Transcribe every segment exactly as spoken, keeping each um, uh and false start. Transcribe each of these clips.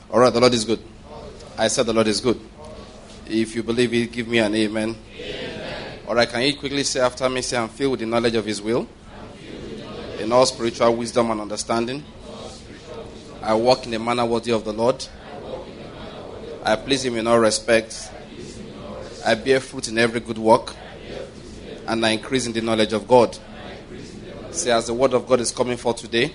All right, the Lord is good. I said the Lord is good. If you believe it, give me an amen. Amen. All right, can you quickly say after me, say, I'm filled with the knowledge of His will, in all spiritual wisdom and understanding. I walk in a manner worthy of the Lord. I please Him in all respects. I bear fruit in every good work. And I increase in the knowledge of God. Say, as the word of God is coming forth today,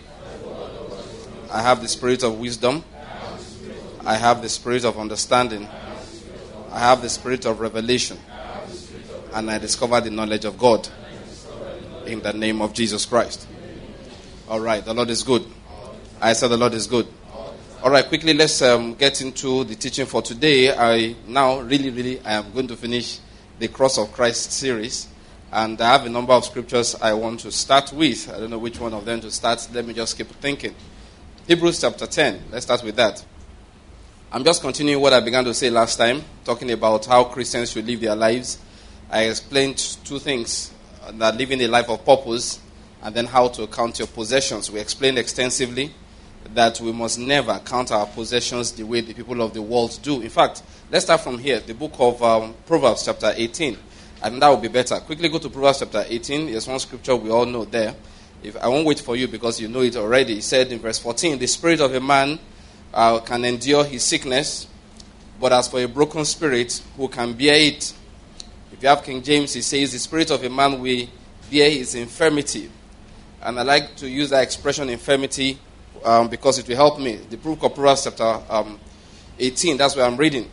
I have the spirit of wisdom. I have the spirit of understanding. I have the spirit of revelation. And I discover the knowledge of God. In the name of Jesus Christ. All right, the Lord is good. I said the Lord is good. All right, quickly let's um, get into the teaching for today. I now really, really, I am going to finish the Cross of Christ series. And I have a number of scriptures I want to start with. I don't know which one of them to start. Let me just keep thinking. Hebrews chapter ten. Let's start with that. I'm just continuing what I began to say last time, talking about how Christians should live their lives. I explained two things, that living a life of purpose, and then how to count your possessions. We explained extensively that we must never count our possessions the way the people of the world do. In fact, let's start from here, the book of um, Proverbs chapter eighteen. I think that would be better. Quickly go to Proverbs chapter eighteen. There's one scripture we all know there. If I won't wait for you because you know it already. It said in verse fourteen, the spirit of a man uh, can endure his sickness, but as for a broken spirit, who can bear it? If you have King James, it says, the spirit of a man will bear his infirmity. And I like to use that expression, infirmity, um, because it will help me. The book of Proverbs chapter um, eighteen, that's where I'm reading.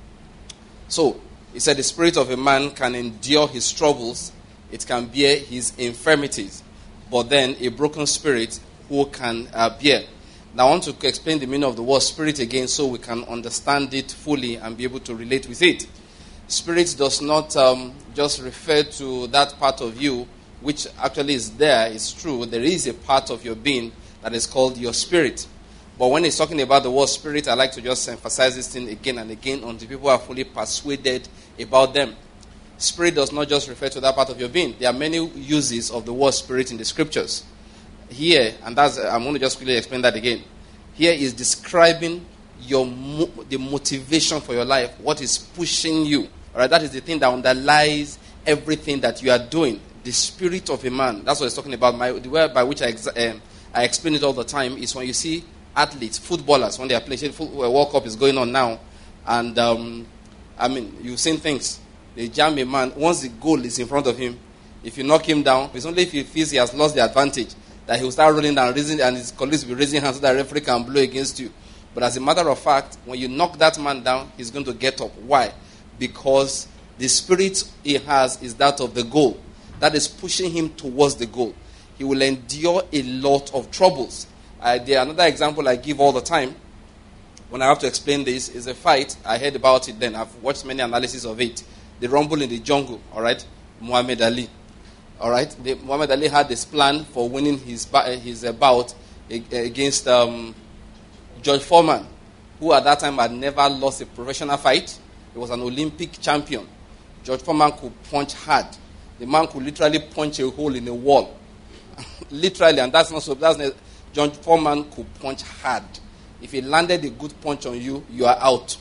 So, he said the spirit of a man can endure his troubles. It can bear his infirmities. But then a broken spirit, who can uh, bear? Now I want to explain the meaning of the word spirit again so we can understand it fully and be able to relate with it. Spirit does not um, just refer to that part of you, which actually is there. It's true. There is a part of your being that is called your spirit. But when he's talking about the word spirit, I like to just emphasize this thing again and again until people are fully persuaded about them. Spirit does not just refer to that part of your being. There are many uses of the word spirit in the scriptures. Here, and that's I'm going to just quickly explain that again. Here is describing your the motivation for your life, what is pushing you. All right, that is the thing that underlies everything that you are doing. The spirit of a man. That's what he's talking about. My, the way by which I, uh, I explain it all the time is when you see athletes, footballers, when they are playing, football, World Cup is going on now, and um, I mean, you've seen things. They jam a man. Once the goal is in front of him, if you knock him down, it's only if he feels he has lost the advantage that he will start rolling down, raising, and his colleagues will be raising hands so that the referee can blow against you. But as a matter of fact, when you knock that man down, he's going to get up. Why? Because the spirit he has is that of the goal. That is pushing him towards the goal. He will endure a lot of troubles. Uh, there, another example I give all the time, when I have to explain this, is a fight. I heard about it then. I've watched many analyses of it. The rumble in the jungle, all right? Muhammad Ali. All right? The, Muhammad Ali had this plan for winning his, his uh, bout against um, George Foreman, who at that time had never lost a professional fight. He was an Olympic champion. George Foreman could punch hard. The man could literally punch a hole in a wall. Literally, and that's not so. That's not, George Foreman could punch hard. If he landed a good punch on you, you are out.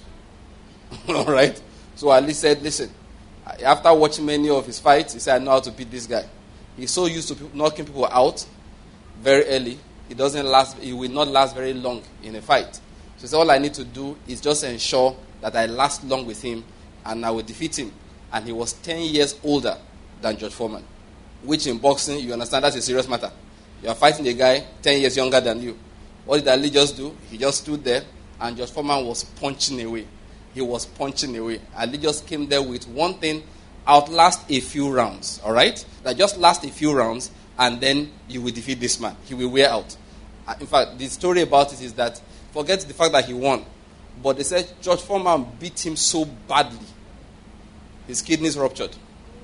All right? So Ali said, listen, after watching many of his fights, he said, I know how to beat this guy. He's so used to people, knocking people out very early. He doesn't last, he will not last very long in a fight. So he said, all I need to do is just ensure that I last long with him and I will defeat him. And he was ten years older than George Foreman. Which in boxing, you understand, that's a serious matter. You are fighting a guy ten years younger than you. What did Ali just do? He just stood there and George Foreman was punching away. He was punching away. Ali just came there with one thing, outlast a few rounds, all right? That just last a few rounds and then you will defeat this man. He will wear out. In fact, the story about it is that, forget the fact that he won, but they said George Foreman beat him so badly, his kidneys ruptured.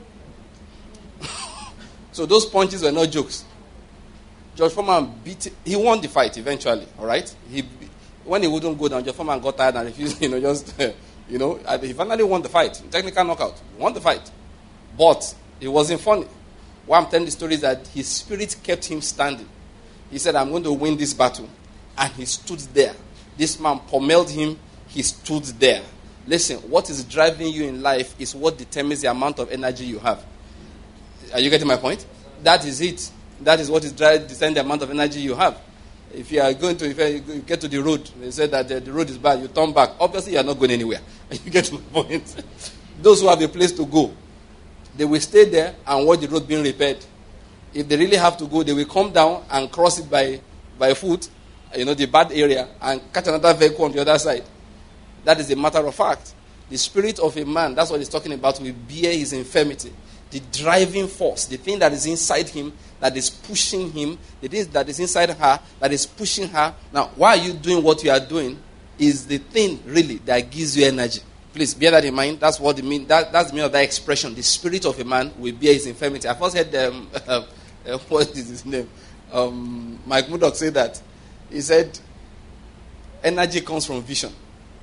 So those punches were not jokes. George Foreman beat, he won the fight eventually, all right? He, when he wouldn't go down, George Foreman got tired and refused, you know, just, uh, you know, he finally won the fight. Technical knockout. He won the fight. But it wasn't funny. Why I'm telling the story is that his spirit kept him standing. He said, I'm going to win this battle. And he stood there. This man pummeled him. He stood there. Listen, what is driving you in life is what determines the amount of energy you have. Are you getting my point? That is it. That is what is driving the amount of energy you have. If you are going to, if you get to the road, they say that the, the road is bad, you turn back. Obviously, you are not going anywhere. You get my point? Those who have a place to go, they will stay there and watch the road being repaired. If they really have to go, they will come down and cross it by, by foot, you know, the bad area, and catch another vehicle on the other side. That is a matter of fact. The spirit of a man, that's what he's talking about, will bear his infirmity. The driving force, the thing that is inside him, that is pushing him, the thing that is inside her, that is pushing her. Now, why are you doing what you are doing is the thing, really, that gives you energy. Please bear that in mind. That's what it means. That, that's the meaning of that expression. The spirit of a man will bear his infirmity. I first heard, um, uh, uh, what is his name? Um, Mike Murdoch say that. He said, energy comes from vision.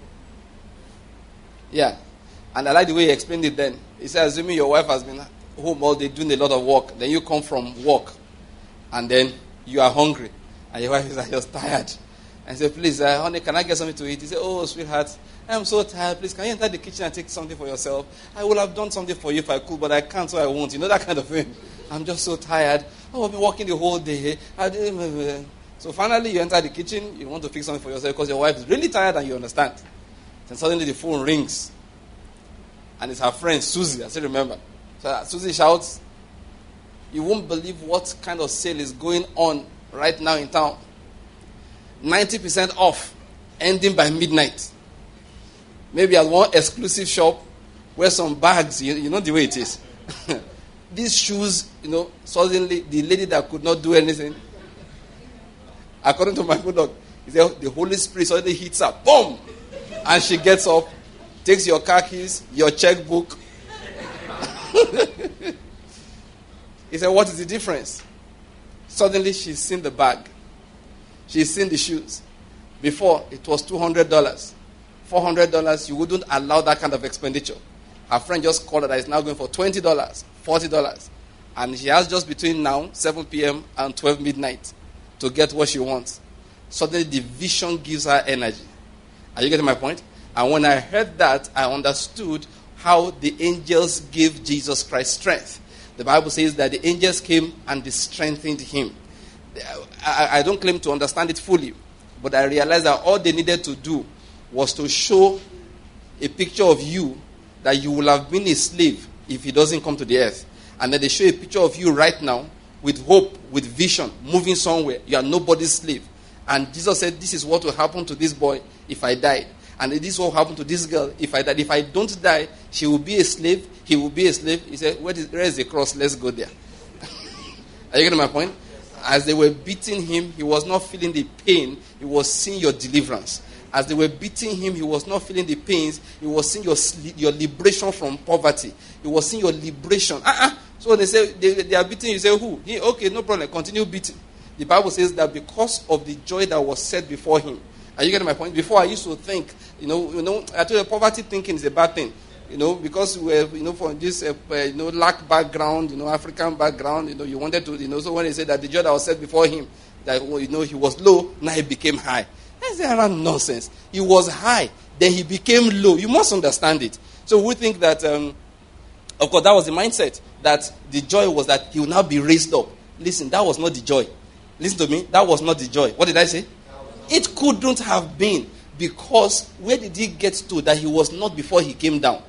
Yeah. And I like the way he explained it then. He said, assuming your wife has been home all day doing a lot of work, then you come from work, and then you are hungry, and your wife is like, just tired. And say, please, uh, honey, can I get something to eat? He said, oh, sweetheart, I'm so tired. Please, can you enter the kitchen and take something for yourself? I would have done something for you if I could, but I can't, so I won't. You know, that kind of thing. I'm just so tired. Oh, I've been working the whole day. So finally, you enter the kitchen, you want to fix something for yourself because your wife is really tired and you understand. Then suddenly the phone rings. And it's her friend, Susie. I still remember. So Susie shouts, you won't believe what kind of sale is going on right now in town. ninety percent off, ending by midnight. Maybe at one exclusive shop where some bags, you, you know the way it is. These shoes, you know, suddenly the lady that could not do anything, according to my bulldog, he said the Holy Spirit suddenly hits her, boom! And she gets up, takes your car keys, your checkbook. He said, what is the difference? Suddenly she's seen the bag. She's seen the shoes. Before, it was two hundred dollars. four hundred dollars, you wouldn't allow that kind of expenditure. Her friend just called her that it's now going for twenty dollars, forty dollars. And she has just between now, seven p.m. and twelve midnight to get what she wants. Suddenly the vision gives her energy. Are you getting my point? And when I heard that, I understood how the angels gave Jesus Christ strength. The Bible says that the angels came and they strengthened him. I, I don't claim to understand it fully, but I realized that all they needed to do was to show a picture of you that you will have been a slave if he doesn't come to the earth. And then they show a picture of you right now with hope, with vision, moving somewhere. You are nobody's slave. And Jesus said, this is what will happen to this boy if I died. And this is what will happen to this girl if I died. If I don't die, she will be a slave. He will be a slave. He said, where is, where is the cross? Let's go there. Are you getting my point? As they were beating him, he was not feeling the pain. He was seeing your deliverance. As they were beating him, he was not feeling the pains. He was seeing your your liberation from poverty. He was seeing your liberation. Uh-uh. So when they say they, they are beating you, you say, who? He, okay, no problem. Continue beating. The Bible says that because of the joy that was set before him. Are you getting my point? Before I used to think, you know, you know, I told you poverty thinking is a bad thing. You know, because we were, you know, from this, uh, uh, you know, black background, you know, African background, you know, you wanted to, you know, so when they said that the joy that was set before him, that, you know, he was low, now he became high. That's around nonsense. He was high, then he became low. You must understand it. So we think that, um, of course, that was the mindset, that the joy was that he will now be raised up. Listen, that was not the joy. Listen to me, that was not the joy. What did I say? It couldn't have been, because where did he get to that he was not before he came down?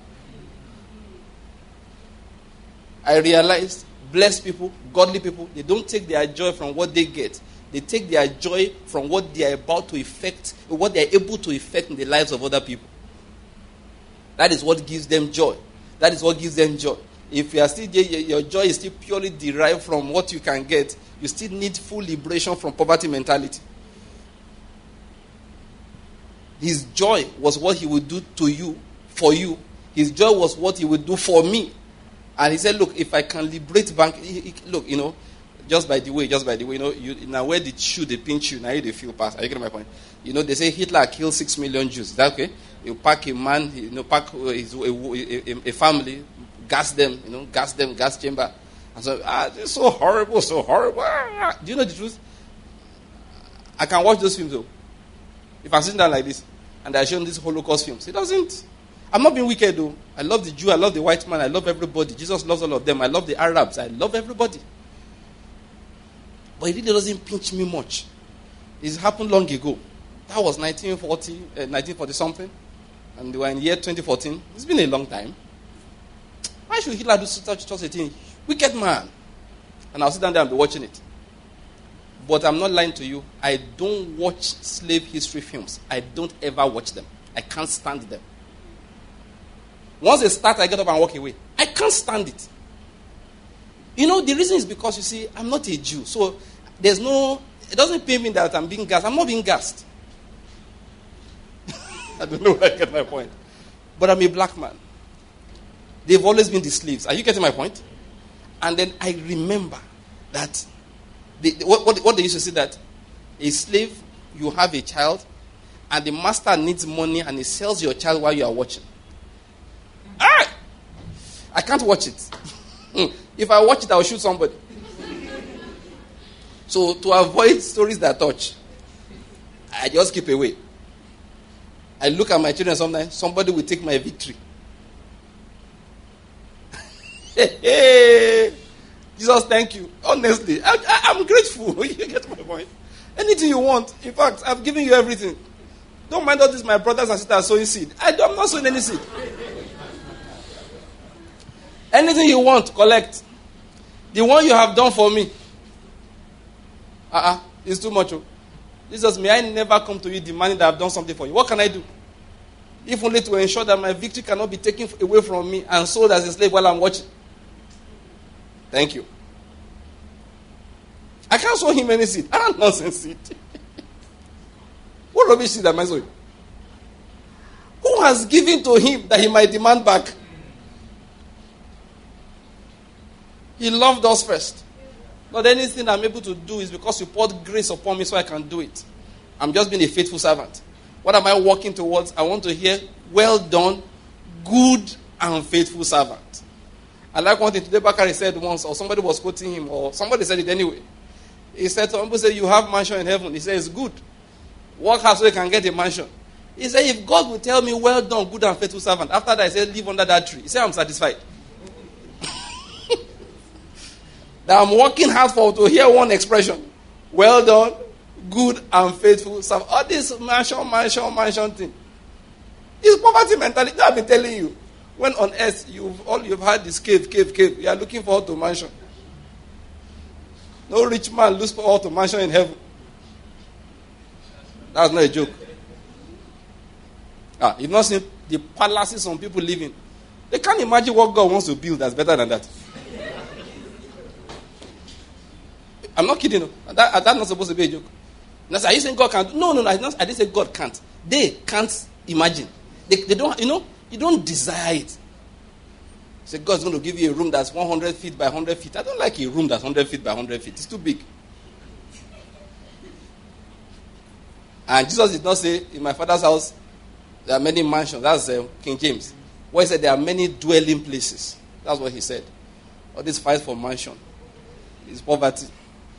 I realized blessed people, godly people, they don't take their joy from what they get. They take their joy from what they are about to effect, what they are able to effect in the lives of other people. That is what gives them joy. That is what gives them joy. If you are still your joy is still purely derived from what you can get, you still need full liberation from poverty mentality. His joy was what he would do to you, for you. His joy was what he would do for me. And he said, look, if I can liberate bank, he, he, look, you know, just by the way, just by the way, you know, you, now where the shoe, they pinch you, now you they feel pass. Are you getting my point? You know, they say Hitler killed six million Jews. Is that okay? You pack a man, you know, pack his, a, a, a family, gas them, you know, gas them, gas chamber. And so, ah, this is so horrible, so horrible. Do you know the truth? I can watch those films though. If I'm sitting down like this, and they're showing these Holocaust films, it doesn't. I'm not being wicked, though. I love the Jew, I love the white man, I love everybody. Jesus loves all of them. I love the Arabs, I love everybody. But it really doesn't pinch me much. It happened long ago. That was nineteen forty, uh, nineteen forty something. And they were in the year twenty fourteen. It's been a long time. Why should Hitler do such, such a thing? Wicked man. And I'll sit down there and be watching it. But I'm not lying to you. I don't watch slave history films. I don't ever watch them. I can't stand them. Once they start, I get up and walk away. I can't stand it. You know, the reason is because, you see, I'm not a Jew. So there's no, it doesn't pay me that I'm being gassed. I'm not being gassed. I don't know where I get my point. But I'm a black man. They've always been the slaves. Are you getting my point? And then I remember that, the, what, what, what they used to say, that a slave, you have a child, and the master needs money, and he sells your child while you are watching. Ah! I can't watch it. If I watch it, I'll shoot somebody. So to avoid stories that touch, I just keep away. I look at my children sometimes, somebody will take my victory. Hey, Jesus, thank you. Honestly, I, I, I'm grateful. You get my point. Anything you want. In fact, I've given you everything. Don't mind all this, my brothers and sisters sowing seed. I, I'm not sowing any seed. Anything you want, collect. The one you have done for me, uh-uh, it's too much. Oh. Jesus, may I never come to you demanding that I've done something for you. What can I do? If only to ensure that my victory cannot be taken away from me and sold as a slave while I'm watching. Thank you. I can't sow him any seed. I don't nonsense seed. What rubbish seed am I sowing? Who has given to him that he might demand back? He loved us first. Not anything I'm able to do is because you poured grace upon me so I can do it. I'm just being a faithful servant. What am I working towards? I want to hear, well done, good and faithful servant. I like one thing today Bakari said once, or somebody was quoting him, or somebody said it anyway. He said, some people say, you have mansion in heaven. He says, good. Work hard so you can get a mansion. He said, if God will tell me, well done, good and faithful servant, after that I said, live under that tree. He said, I'm satisfied. That I'm working hard for to hear one expression. Well done, good and faithful servant. All this mansion, mansion, mansion thing. It's poverty mentality. I've been telling you. When on earth you've all you've had is cave, cave, cave. You are looking forward to mansion. No rich man looks forward to mansion in heaven. That's not a joke. Ah, you've not seen the palaces some people live in. They can't imagine what God wants to build that's better than that. I'm not kidding. No. That, that's not supposed to be a joke. Now, are you saying God can't? No, no, no. I didn't, I didn't say God can't. They can't imagine. They, they don't, you know, you don't desire it. Say God's going to give you a room that's one hundred feet by one hundred feet. I don't like a room that's one hundred feet by one hundred feet. It's too big. And Jesus did not say, in my father's house, there are many mansions. That's uh, King James. What he said, there are many dwelling places. That's what he said. All this fight for mansion is poverty.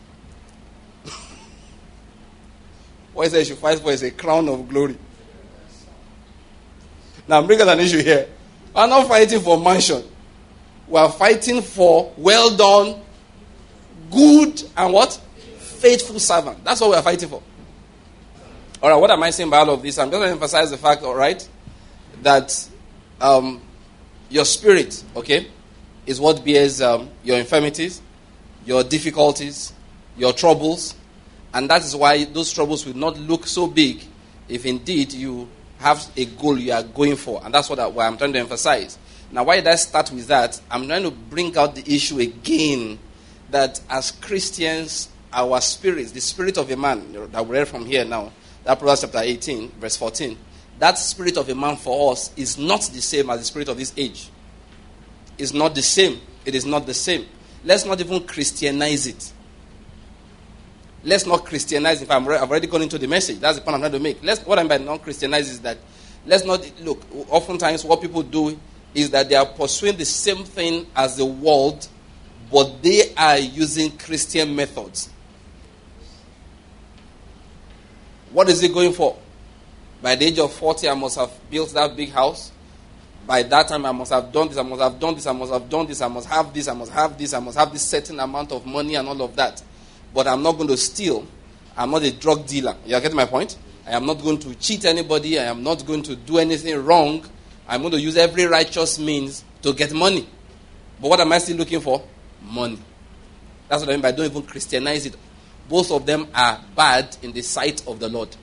What he said you should fight for is a crown of glory. Now I'm bringing an issue here. We're not fighting for mansion. We are fighting for well done, good, and what? Faithful servant. That's what we are fighting for. All right, what am I saying by all of this? I'm just going to emphasize the fact, all right, that um, your spirit, okay, is what bears um, your infirmities, your difficulties, your troubles, and that is why those troubles will not look so big if indeed you have a goal you are going for. And that's what, I, what I'm trying to emphasize. Now, why did I start with that? I'm trying to bring out the issue again that as Christians, our spirits, the spirit of a man that we read from here now, that Proverbs chapter eighteen, verse fourteen, that spirit of a man for us is not the same as the spirit of this age. It's not the same. It is not the same. Let's not even Christianize it. Let's not Christianize it. I've already gone into the message. That's the point I'm trying to make. Let's, what I mean by non-Christianize is that, let's not, look, oftentimes what people do is that they are pursuing the same thing as the world, but they are using Christian methods. What is he going for? By the age of forty, I must have built that big house. By that time, I must have done this, I must have done this, I must have done this, I must have this, I must have this, I must have this certain amount of money and all of that. But I'm not going to steal. I'm not a drug dealer. You get my point? I am not going to cheat anybody. I am not going to do anything wrong. I'm going to use every righteous means to get money. But what am I still looking for? Money. That's what I mean by don't even Christianize it. Both of them are bad in the sight of the Lord.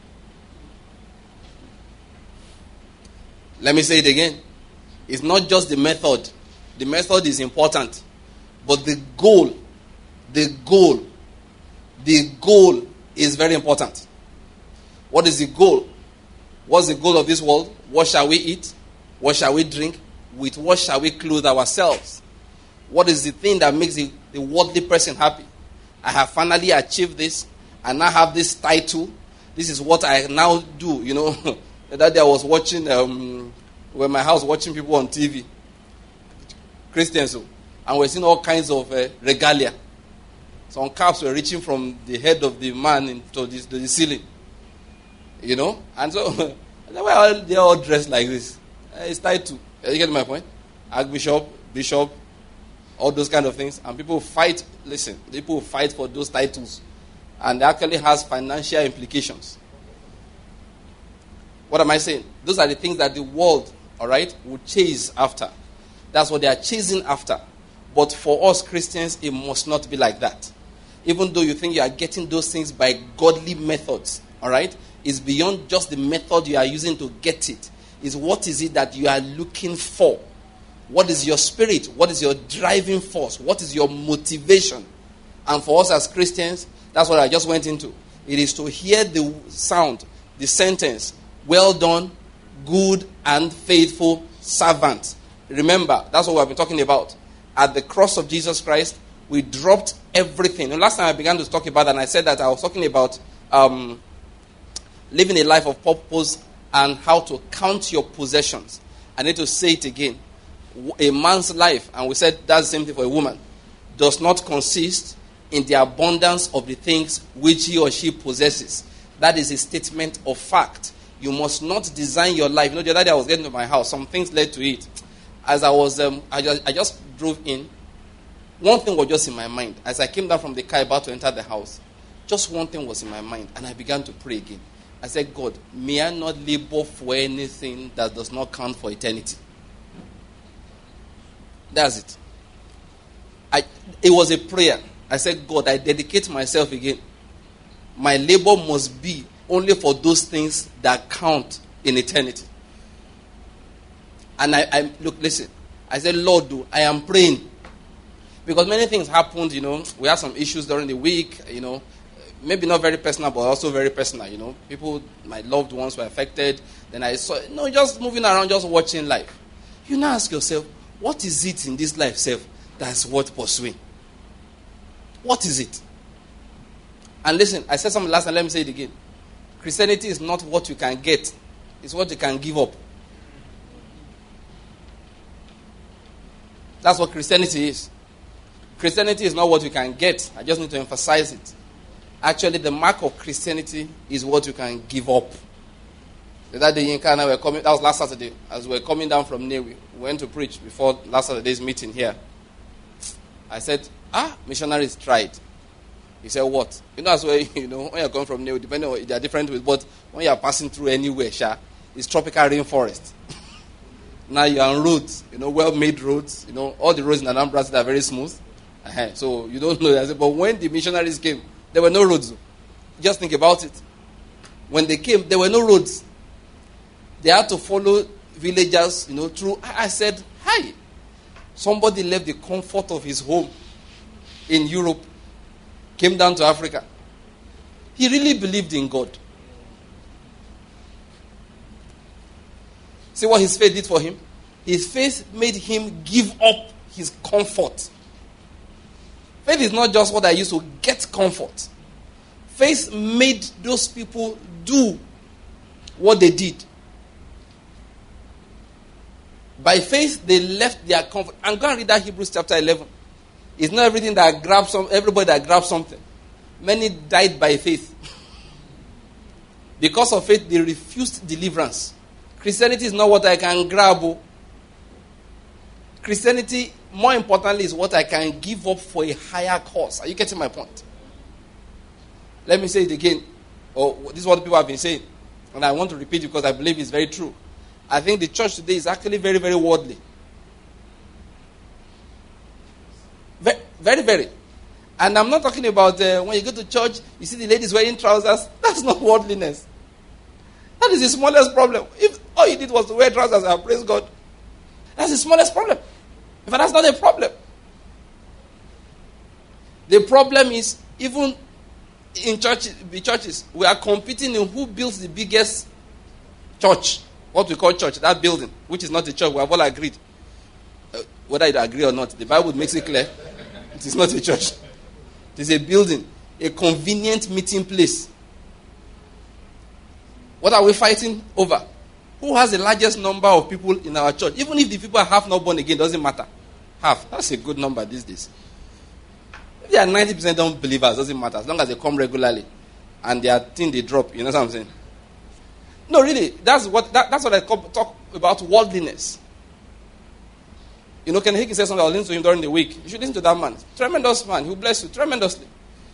Let me say it again. It's not just the method. The method is important. But the goal, the goal, the goal is very important. What is the goal? What's the goal of this world? What shall we eat? What shall we drink? With what shall we clothe ourselves? What is the thing that makes the, the worldly person happy? I have finally achieved this. I now have this title. This is what I now do. You know, that day I was watching, um, when my house watching people on T V. Christians. And we're seeing all kinds of uh, regalia. Some caps were reaching from the head of the man into the, to the ceiling. You know? And so, well, they're all dressed like this. It's title. You get my point? Archbishop, bishop, all those kind of things. And people fight, listen, people fight for those titles. And it actually has financial implications. What am I saying? Those are the things that the world, all right, will chase after. That's what they are chasing after. But for us Christians, it must not be like that. Even though you think you are getting those things by godly methods, all right, it's beyond just the method you are using to get it. It's what is it that you are looking for? What is your spirit? What is your driving force? What is your motivation? And for us as Christians, that's what I just went into. It is to hear the sound, the sentence, well done, good and faithful servant. Remember, that's what we've been talking about. At the cross of Jesus Christ, we dropped everything. And last time I began to talk about that, and I said that I was talking about um, living a life of purpose and how to count your possessions. I need to say it again. A man's life, and we said that's the same thing for a woman, does not consist in the abundance of the things which he or she possesses. That is a statement of fact. You must not design your life. You know, the other day I was getting to my house. Some things led to it. As I was, um, I, just, I just drove in. One thing was just in my mind. As I came down from the car about to enter the house, just one thing was in my mind. And I began to pray again. I said, God, may I not labor for anything that does not count for eternity. That's it. I, it was a prayer. I said, God, I dedicate myself again. My labor must be only for those things that count in eternity. And I, I look, listen. I said, Lord, do I am praying. Because many things happened, you know. We had some issues during the week, you know. Maybe not very personal, but also very personal, you know. People, my loved ones were affected. Then I saw, no, just moving around, just watching life. You now ask yourself, what is it in this life, self, that's worth pursuing? What is it? And listen, I said something last time, let me say it again. Christianity is not what you can get. It's what you can give up. That's what Christianity is. Christianity is not what you can get. I just need to emphasize it. Actually, the mark of Christianity is what you can give up. That day, Yinka and I were coming, that was last Saturday, as we were coming down from Newi. We went to preach before last Saturday's meeting here. I said, ah, missionaries tried. He said, what? You know, that's where, you know, when you're coming from Newi, depending on, there are different ways, but when you're passing through anywhere, Sha, it's tropical rainforest. Now you're on roads, you know, well-made roads, you know, all the roads in Anambra are very smooth. Uh-huh. So you don't know that. But when the missionaries came, there were no roads. Just think about it. When they came, there were no roads. They had to follow villagers, you know, through. I said, hi. Somebody left the comfort of his home in Europe, came down to Africa. He really believed in God. See what his faith did for him? His faith made him give up his comfort. Faith is not just what I used to get comfort. Faith made those people do what they did. By faith, they left their comfort. And go and read that Hebrews chapter eleven. It's not everything that grabs some, everybody that grabs something. Many died by faith. Because of it, they refused deliverance. Christianity is not what I can grab. Christianity, more importantly, is what I can give up for a higher cause. Are you getting my point? Let me say it again. Oh, this is what people have been saying. And I want to repeat it because I believe it's very true. I think the church today is actually very, very worldly. Very, very. very. And I'm not talking about uh, when you go to church, you see the ladies wearing trousers. That's not worldliness. That is the smallest problem. If all you did was to wear trousers and praise God, that's the smallest problem. In fact, that's not a problem. The problem is, even in church, the churches, we are competing in who builds the biggest church. What we call church, that building, which is not a church. We have all agreed. Uh, whether you agree or not, the Bible makes it clear. It is not a church. It is a building, a convenient meeting place. What are we fighting over? Who has the largest number of people in our church? Even if the people are half not born again, doesn't matter. Half. That's a good number these days. If they are ninety percent unbelievers, doesn't matter. As long as they come regularly and their thing they drop. You know what I'm saying? No, really. That's what that, that's what I talk about worldliness. You know, Ken Hagin said something. I listened to him during the week. You should listen to that man. Tremendous man. He'll bless you tremendously.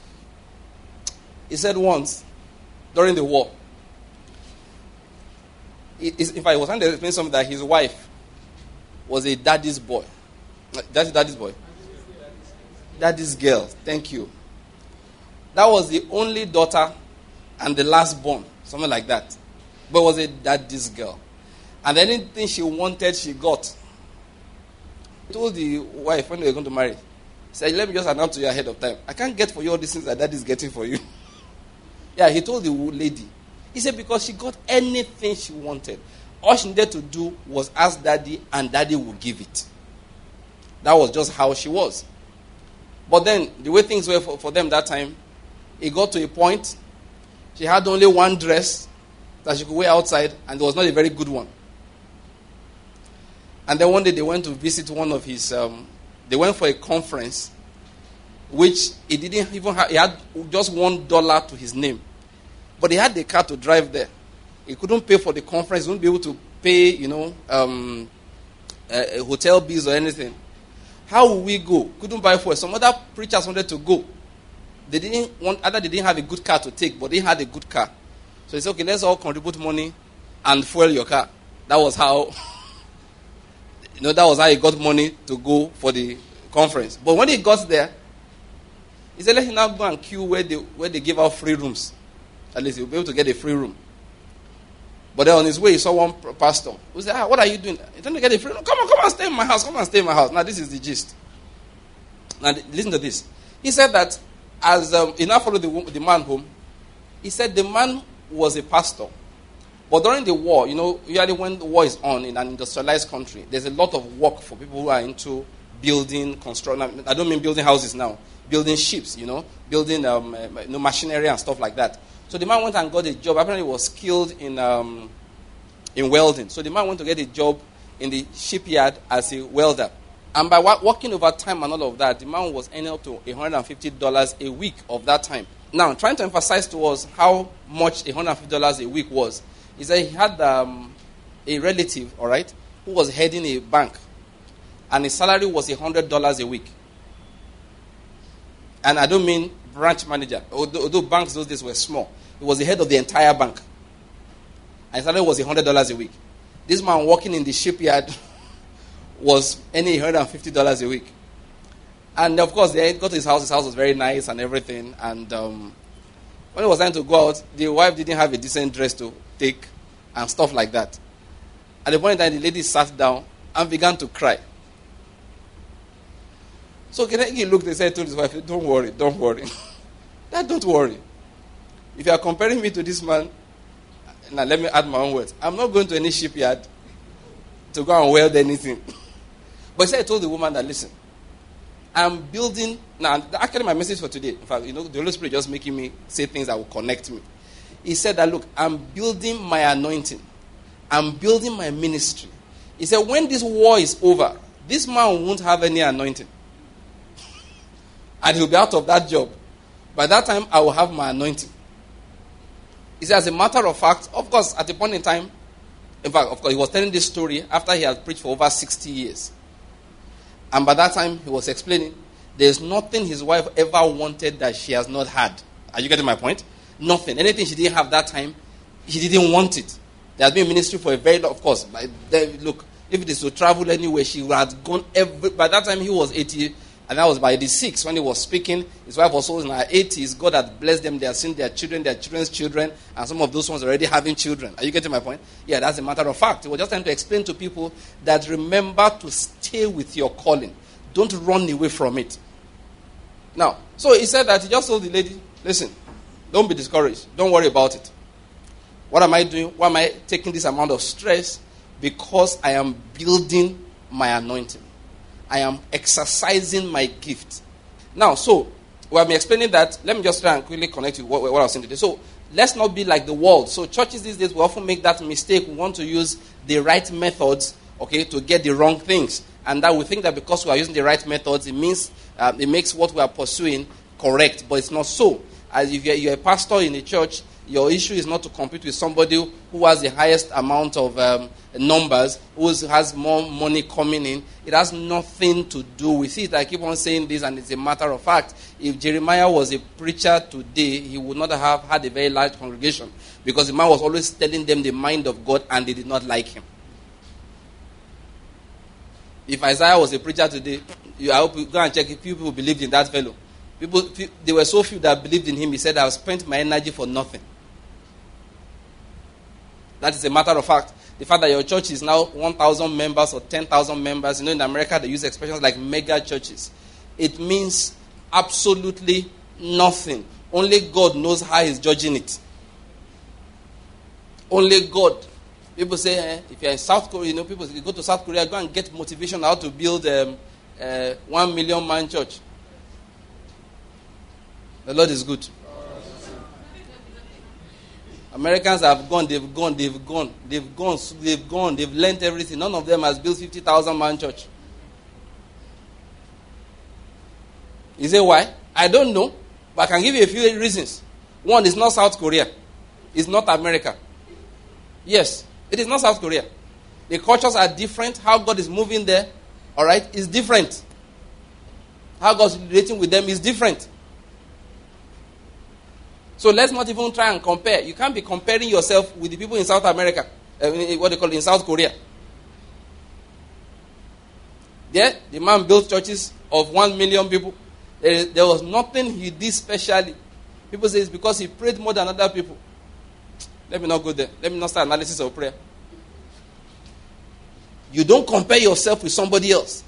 He said once, during the war, in fact, I was trying to explain something that his wife was a daddy's boy. That's daddy's boy. Daddy's girl. Thank you. That was the only daughter and the last born. Something like that. But it was a daddy's girl. And anything she wanted, she got. He told the wife when they were going to marry, he said, let me just announce to you ahead of time. I can't get for you all these things that daddy's getting for you. Yeah, he told the lady. He said because she got anything she wanted. All she needed to do was ask daddy and daddy would give it. That was just how she was. But then, the way things were for, for them that time, it got to a point, she had only one dress that she could wear outside, and it was not a very good one. And then one day they went to visit one of his, um, they went for a conference, which he didn't even have, he had just one dollar to his name. But he had the car to drive there. He couldn't pay for the conference, he wouldn't be able to pay, you know, um, a, a hotel bills or anything. How will we go? Couldn't buy for it. Some other preachers wanted to go. They didn't want, either they didn't have a good car to take, but they had a good car. So he said, okay, let's all contribute money and fuel your car. That was how, you know, that was how he got money to go for the conference. But when he got there, he said, let him now go and queue where they, where they give out free rooms. At least he'll be able to get a free room. But then on his way, he saw one pastor who said, ah, what are you doing? You're trying to get a free room? Come on, come and stay in my house. Come and stay in my house. Now, this is the gist. Now, listen to this. He said that as um, he now followed the, the man home, he said the man was a pastor. But during the war, you know, usually when the war is on in an industrialized country, there's a lot of work for people who are into building, construction. I don't mean building houses now. Building ships, you know, building um, you know, machinery and stuff like that. So the man went and got a job. Apparently he was skilled in um, in welding. So the man went to get a job in the shipyard as a welder. And by working overtime and all of that, the man was earning up to one hundred fifty dollars a week of that time. Now, trying to emphasize to us how much one hundred fifty dollars a week was, is that he had um, a relative, all right, who was heading a bank. And his salary was one hundred dollars a week. And I don't mean branch manager. Although, although banks those days were small. He was the head of the entire bank. And his salary was one hundred dollars a week. This man working in the shipyard was earning one hundred fifty dollars a week. And of course, they got to his house. His house was very nice and everything. And um, when it was time to go out, the wife didn't have a decent dress to take and stuff like that. At the point in time, the lady sat down and began to cry. So Kenegi looked and said to his wife, don't worry, don't worry. That don't worry. If you are comparing me to this man, now let me add my own words. I'm not going to any shipyard to go and weld anything. But he said, I told the woman that, listen, I'm building, now actually my message for today, in fact, you know, the Holy Spirit just making me say things that will connect me. He said that, look, I'm building my anointing. I'm building my ministry. He said, when this war is over, this man won't have any anointing. And he'll be out of that job. By that time, I will have my anointing. He said, as a matter of fact, of course, at a point in time, in fact, of course, he was telling this story after he had preached for over sixty years. And by that time, he was explaining, there's nothing his wife ever wanted that she has not had. Are you getting my point? Nothing. Anything she didn't have that time, he didn't want it. There has been ministry for a very long, of course. By the, look, if it is to travel anywhere, she had gone every, by that time he was eighty, and that was by eighty-six when he was speaking. His wife was also in her eighties. God had blessed them. They had seen their children, their children's children, and some of those ones already having children. Are you getting my point? Yeah, that's a matter of fact. He was just trying to explain to people that remember to stay with your calling. Don't run away from it. Now, so he said that he just told the lady, listen, don't be discouraged. Don't worry about it. What am I doing? Why am I taking this amount of stress? Because I am building my anointing. I am exercising my gift. Now, so, we have been explaining that. Let me just try and quickly connect with what, what I was saying today. So, let's not be like the world. So, churches these days, we often make that mistake. We want to use the right methods, okay, to get the wrong things. And that we think that because we are using the right methods, it means, uh, it makes what we are pursuing correct. But it's not so. As if you're, you're a pastor in a church, your issue is not to compete with somebody who has the highest amount of um, numbers, who has more money coming in. It has nothing to do with it. I keep on saying this, and it's a matter of fact. If Jeremiah was a preacher today, he would not have had a very large congregation, because the man was always telling them the mind of God, and they did not like him. If Isaiah was a preacher today, you, I hope you go and check if people believed in that fellow. People, there were so few that believed in him. He said, I've spent my energy for nothing. That is a matter of fact. The fact that your church is now one thousand members or ten thousand members, you know, in America they use expressions like mega churches. It means absolutely nothing. Only God knows how he's judging it. Only God. People say, eh, if you're in South Korea, you know, people say, go to South Korea, go and get motivation how to build a um, uh, one million man church. The Lord is good. Americans have gone, they've gone, they've gone, they've gone, they've gone, they've learned everything. None of them has built fifty thousand man church. You say why? I don't know, but I can give you a few reasons. One, is not South Korea. It's not America. Yes, it is not South Korea. The cultures are different. How God is moving there, all right, is different. How God's relating with them is different. So let's not even try and compare. You can't be comparing yourself with the people in South America, uh, what they call it, in South Korea. There, the man built churches of one million people. There, there was nothing he did specially. People say it's because he prayed more than other people. Let me not go there. Let me not start analysis of prayer. You don't compare yourself with somebody else.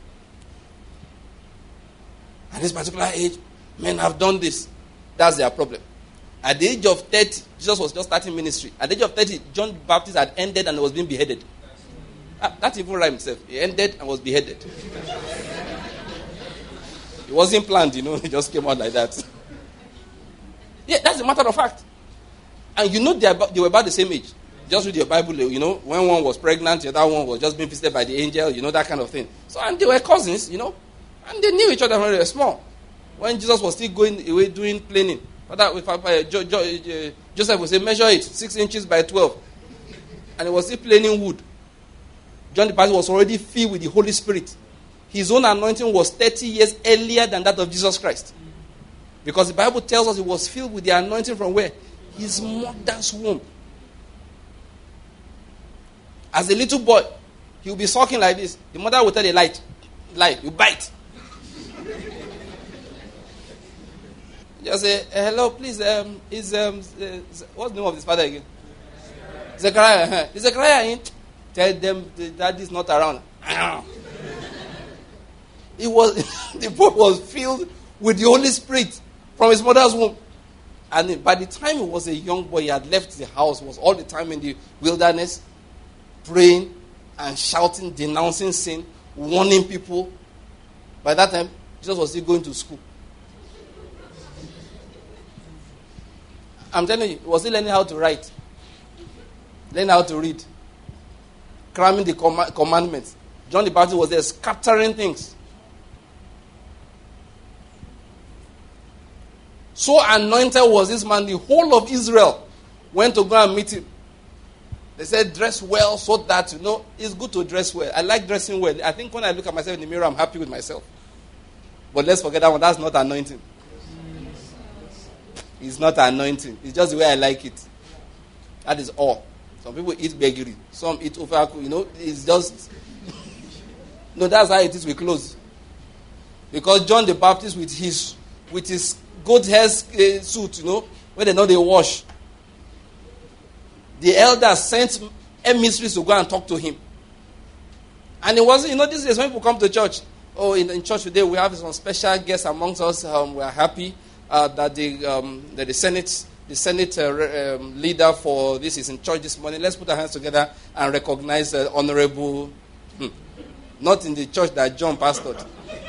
At this particular age, men have done this. That's their problem. At the age of thirty, Jesus was just starting ministry. At the age of thirty, John the Baptist had ended and was being beheaded. Ah, that even rhymed himself. He ended and was beheaded. It wasn't planned, you know. It just came out like that. Yeah, that's a matter of fact. And you know they, are about, they were about the same age. Just read your Bible, you know. When one was pregnant, the other one was just being visited by the angel, you know, that kind of thing. So, and they were cousins, you know. And they knew each other when they were small. When Jesus was still going away doing planing. Joseph would say, measure it, six inches by twelve. And he was still planing wood. John the Baptist was already filled with the Holy Spirit. His own anointing was thirty years earlier than that of Jesus Christ. Because the Bible tells us he was filled with the anointing from where? His mother's womb. As a little boy, he will be sucking like this. The mother will tell a lie. Lie, you bite. Just say, hello, please, um, is, um, uh, what's the name of his father again? Zechariah. Zechariah. Is Zechariah in? Tell them the daddy is not around. It was, the boy was filled with the Holy Spirit from his mother's womb. And by the time he was a young boy, he had left the house, was all the time in the wilderness, praying and shouting, denouncing sin, warning people. By that time, Jesus was still going to school. I'm telling you, he was still learning how to write, learning how to read, cramming the com- commandments. John the Baptist was there scattering things. So anointed was this man, the whole of Israel went to go and meet him. They said, dress well so that, you know, it's good to dress well. I like dressing well. I think when I look at myself in the mirror, I'm happy with myself. But let's forget that one. That's not anointing. It's not anointing. It's just the way I like it. That is all. Some people eat begiri. Some eat ofaku. You know, it's just... No, that's how it is with clothes. Because John the Baptist with his with his goat hair uh, suit, you know, where they know they wash. The elders sent emissaries to go and talk to him. And it wasn't, you know, these days when people come to church, oh, in, in church today we have some special guests amongst us. Um, we are happy uh, that the um, that the Senate the Senate uh, um, leader for this is in church this morning. Let's put our hands together and recognize the honorable. Hmm, not in the church that John pastored.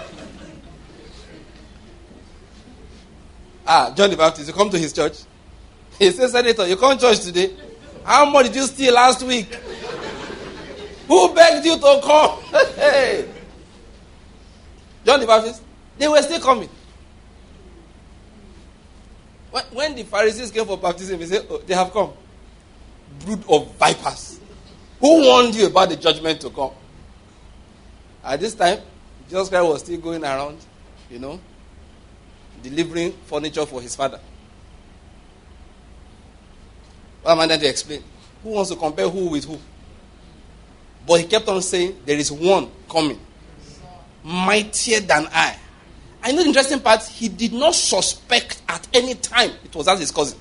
Ah, John the Baptist, you come to his church. He says, Senator, you come to church today. How much did you steal last week? Who begged you to come? Hey. John the Baptist, they were still coming. When, when the Pharisees came for baptism, he said, oh, they have come. Brood of vipers. Who warned you about the judgment to come? At this time, Jesus Christ was still going around, you know, delivering furniture for his father. What am I trying to explain? Who wants to compare who with who? But he kept on saying, there is one coming, mightier than I. I know the interesting part, he did not suspect at any time it was as his cousin.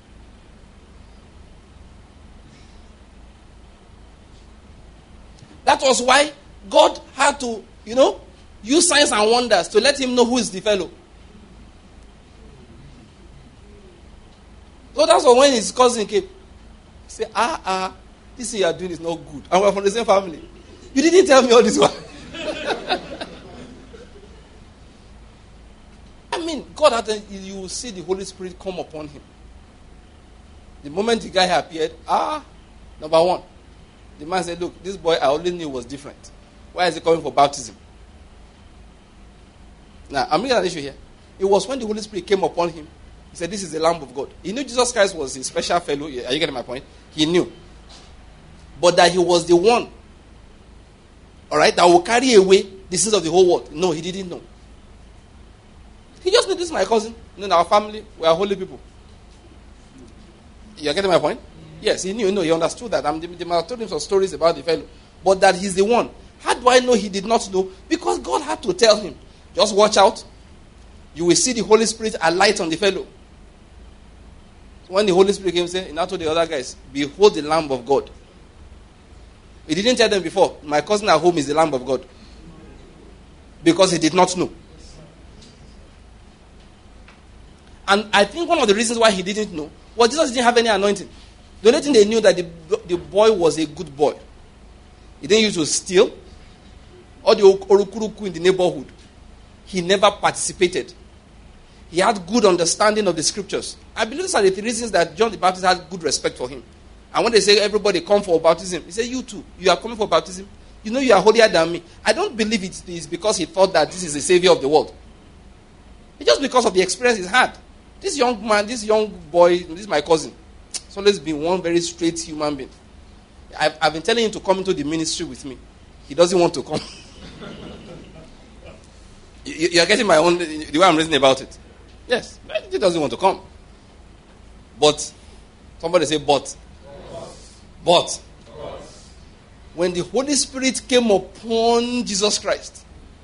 That was why God had to, you know, use signs and wonders to let him know who is the fellow. So that's why when his cousin came, he said, ah, ah, this thing you are doing is not good. And we're from the same family. You didn't tell me all this one. I mean, God had to, you will see the Holy Spirit come upon him. The moment the guy appeared, ah, number one, the man said, look, this boy I only knew was different. Why is he coming for baptism? Now, I'm making an issue here. It was when the Holy Spirit came upon him, he said, this is the Lamb of God. He knew Jesus Christ was his special fellow. Are you getting my point? He knew. But that he was the one, all right, that will carry away the sins of the whole world. No, he didn't know. He just knew this is my cousin. You know, in our family, we are holy people. You are getting my point? Yes, he knew. No, he understood that. I'm, they might have told him some stories about the fellow. But that he's the one. How do I know he did not know? Because God had to tell him. Just watch out. You will see the Holy Spirit alight on the fellow. So when the Holy Spirit came and said, and I told the other guys, behold the Lamb of God. He didn't tell them before, my cousin at home is the Lamb of God. Because he did not know. And I think one of the reasons why he didn't know was Jesus didn't have any anointing. The only thing they knew that the, the boy was a good boy. He didn't used to steal. Or the orukuruku in the neighborhood. He never participated. He had good understanding of the scriptures. I believe these are the reasons that John the Baptist had good respect for him. And when they say everybody come for baptism, he said, you too, you are coming for baptism. You know you are holier than me. I don't believe it is because he thought that this is the savior of the world. It's just because of the experience he's had. This young man, this young boy, this is my cousin. It's always been one very straight human being. I've, I've been telling him to come into the ministry with me. He doesn't want to come. you, you're getting my own, the way I'm reasoning about it. Yes, he doesn't want to come. But, somebody say but. But, but, when the Holy Spirit came upon Jesus Christ,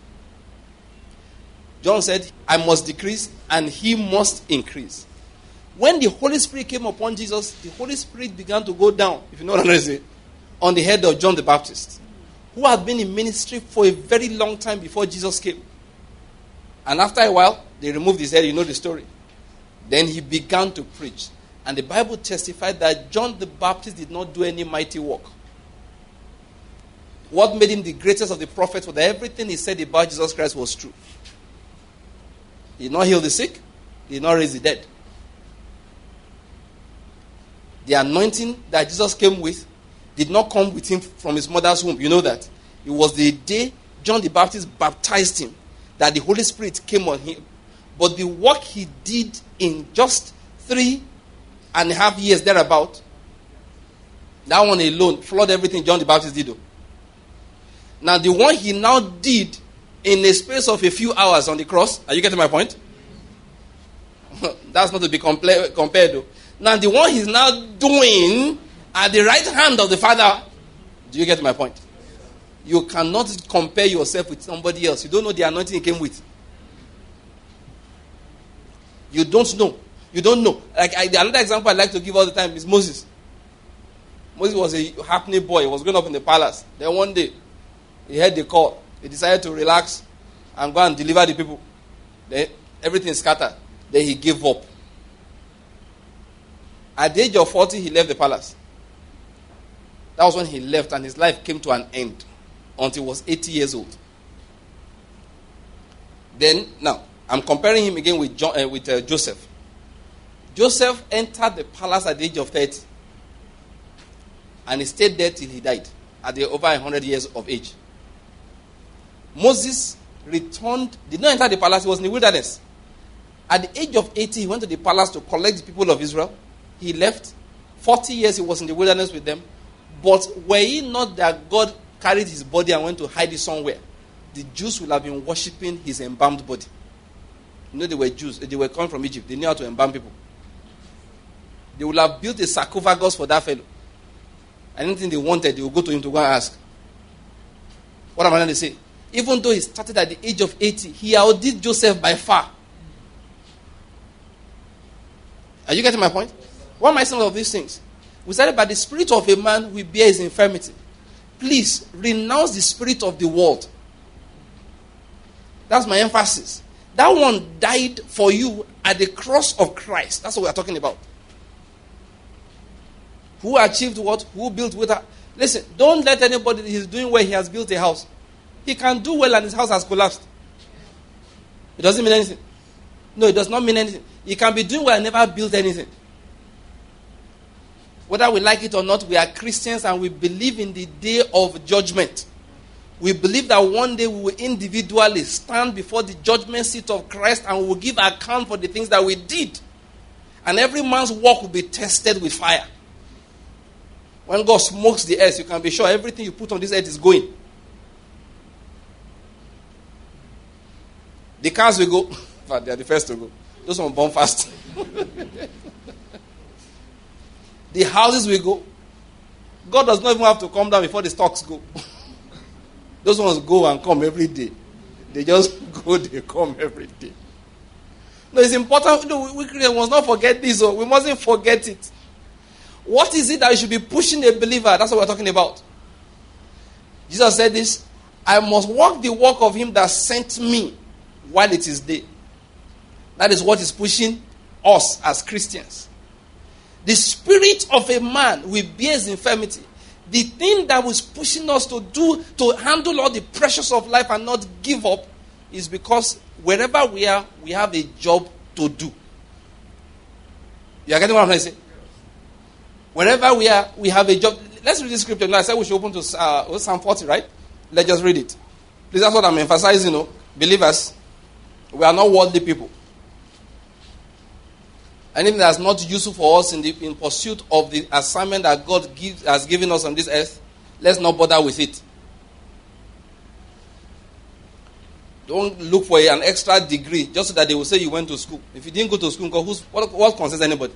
John said, I must decrease and he must increase. When the Holy Spirit came upon Jesus, the Holy Spirit began to go down, if you know what I'm saying, on the head of John the Baptist, who had been in ministry for a very long time before Jesus came. And after a while, they removed his head, you know the story. Then he began to preach. And the Bible testified that John the Baptist did not do any mighty work. What made him the greatest of the prophets was that everything he said about Jesus Christ was true. He did not heal the sick. He did not raise the dead. The anointing that Jesus came with did not come with him from his mother's womb. You know that. It was the day John the Baptist baptized him that the Holy Spirit came on him. But the work he did in just three and a half years thereabout. That one alone floored everything John the Baptist did. Though. Now, the one he now did in a space of a few hours on the cross, are you getting my point? That's not to be compla- compared though. Now, the one he's now doing at the right hand of the Father, do you get my point? You cannot compare yourself with somebody else. You don't know the anointing he came with. You don't know. You don't know. Like I, another example I like to give all the time is Moses. Moses was a happening boy. He was growing up in the palace. Then one day, he heard the call. He decided to relax and go and deliver the people. Then everything scattered. Then he gave up. At the age of forty, he left the palace. That was when he left and his life came to an end until he was eighty years old. Then, now, I'm comparing him again with, John, uh, with uh, Joseph. Joseph entered the palace at the age of thirty. And he stayed there till he died at the over one hundred years of age. Moses returned, did not enter the palace, he was in the wilderness. At the age of eighty, he went to the palace to collect the people of Israel. He left. forty years he was in the wilderness with them. But were it not that God carried his body and went to hide it somewhere, the Jews would have been worshipping his embalmed body. You know, they were Jews. They were coming from Egypt. They knew how to embalm people. They would have built a sarcophagus for that fellow. Anything they wanted, they would go to him to go and ask. What am I going to say? Even though he started at the age of eighty, he outdid Joseph by far. Are you getting my point? What am I saying of these things? We said by the spirit of a man, we bear his infirmity. Please, renounce the spirit of the world. That's my emphasis. That one died for you at the cross of Christ. That's what we're talking about. Who achieved what? Who built with her? Listen, don't let anybody he's doing well, he has built a house. He can do well and his house has collapsed. It doesn't mean anything. No, it does not mean anything. He can be doing well and never build anything. Whether we like it or not, we are Christians and we believe in the day of judgment. We believe that one day we will individually stand before the judgment seat of Christ and we will give account for the things that we did. And every man's work will be tested with fire. When God smokes the earth, you can be sure everything you put on this earth is going. The cars will go. But they are the first to go. Those ones burn fast. The houses will go. God does not even have to come down before the stocks go. Those ones go and come every day. They just go, they come every day. No, it's important. No, we Christians must not forget this. Or we mustn't forget it. What is it that you should be pushing a believer? That's what we're talking about. Jesus said this, I must walk the walk of him that sent me while it is day. That is what is pushing us as Christians. The spirit of a man will bear his infirmity. The thing that was pushing us to do, to handle all the pressures of life and not give up, is because wherever we are, we have a job to do. You are getting what I'm trying to say? Wherever we are, we have a job. Let's read the scripture now. I said we should open to uh, Psalm forty, right? Let's just read it. Please, that's what I'm emphasizing. You know? Believers, we are not worldly people. Anything that's not useful for us in the in pursuit of the assignment that God gives, has given us on this earth, let's not bother with it. Don't look for an extra degree just so that they will say you went to school. If you didn't go to school, who's, what, what concerns anybody?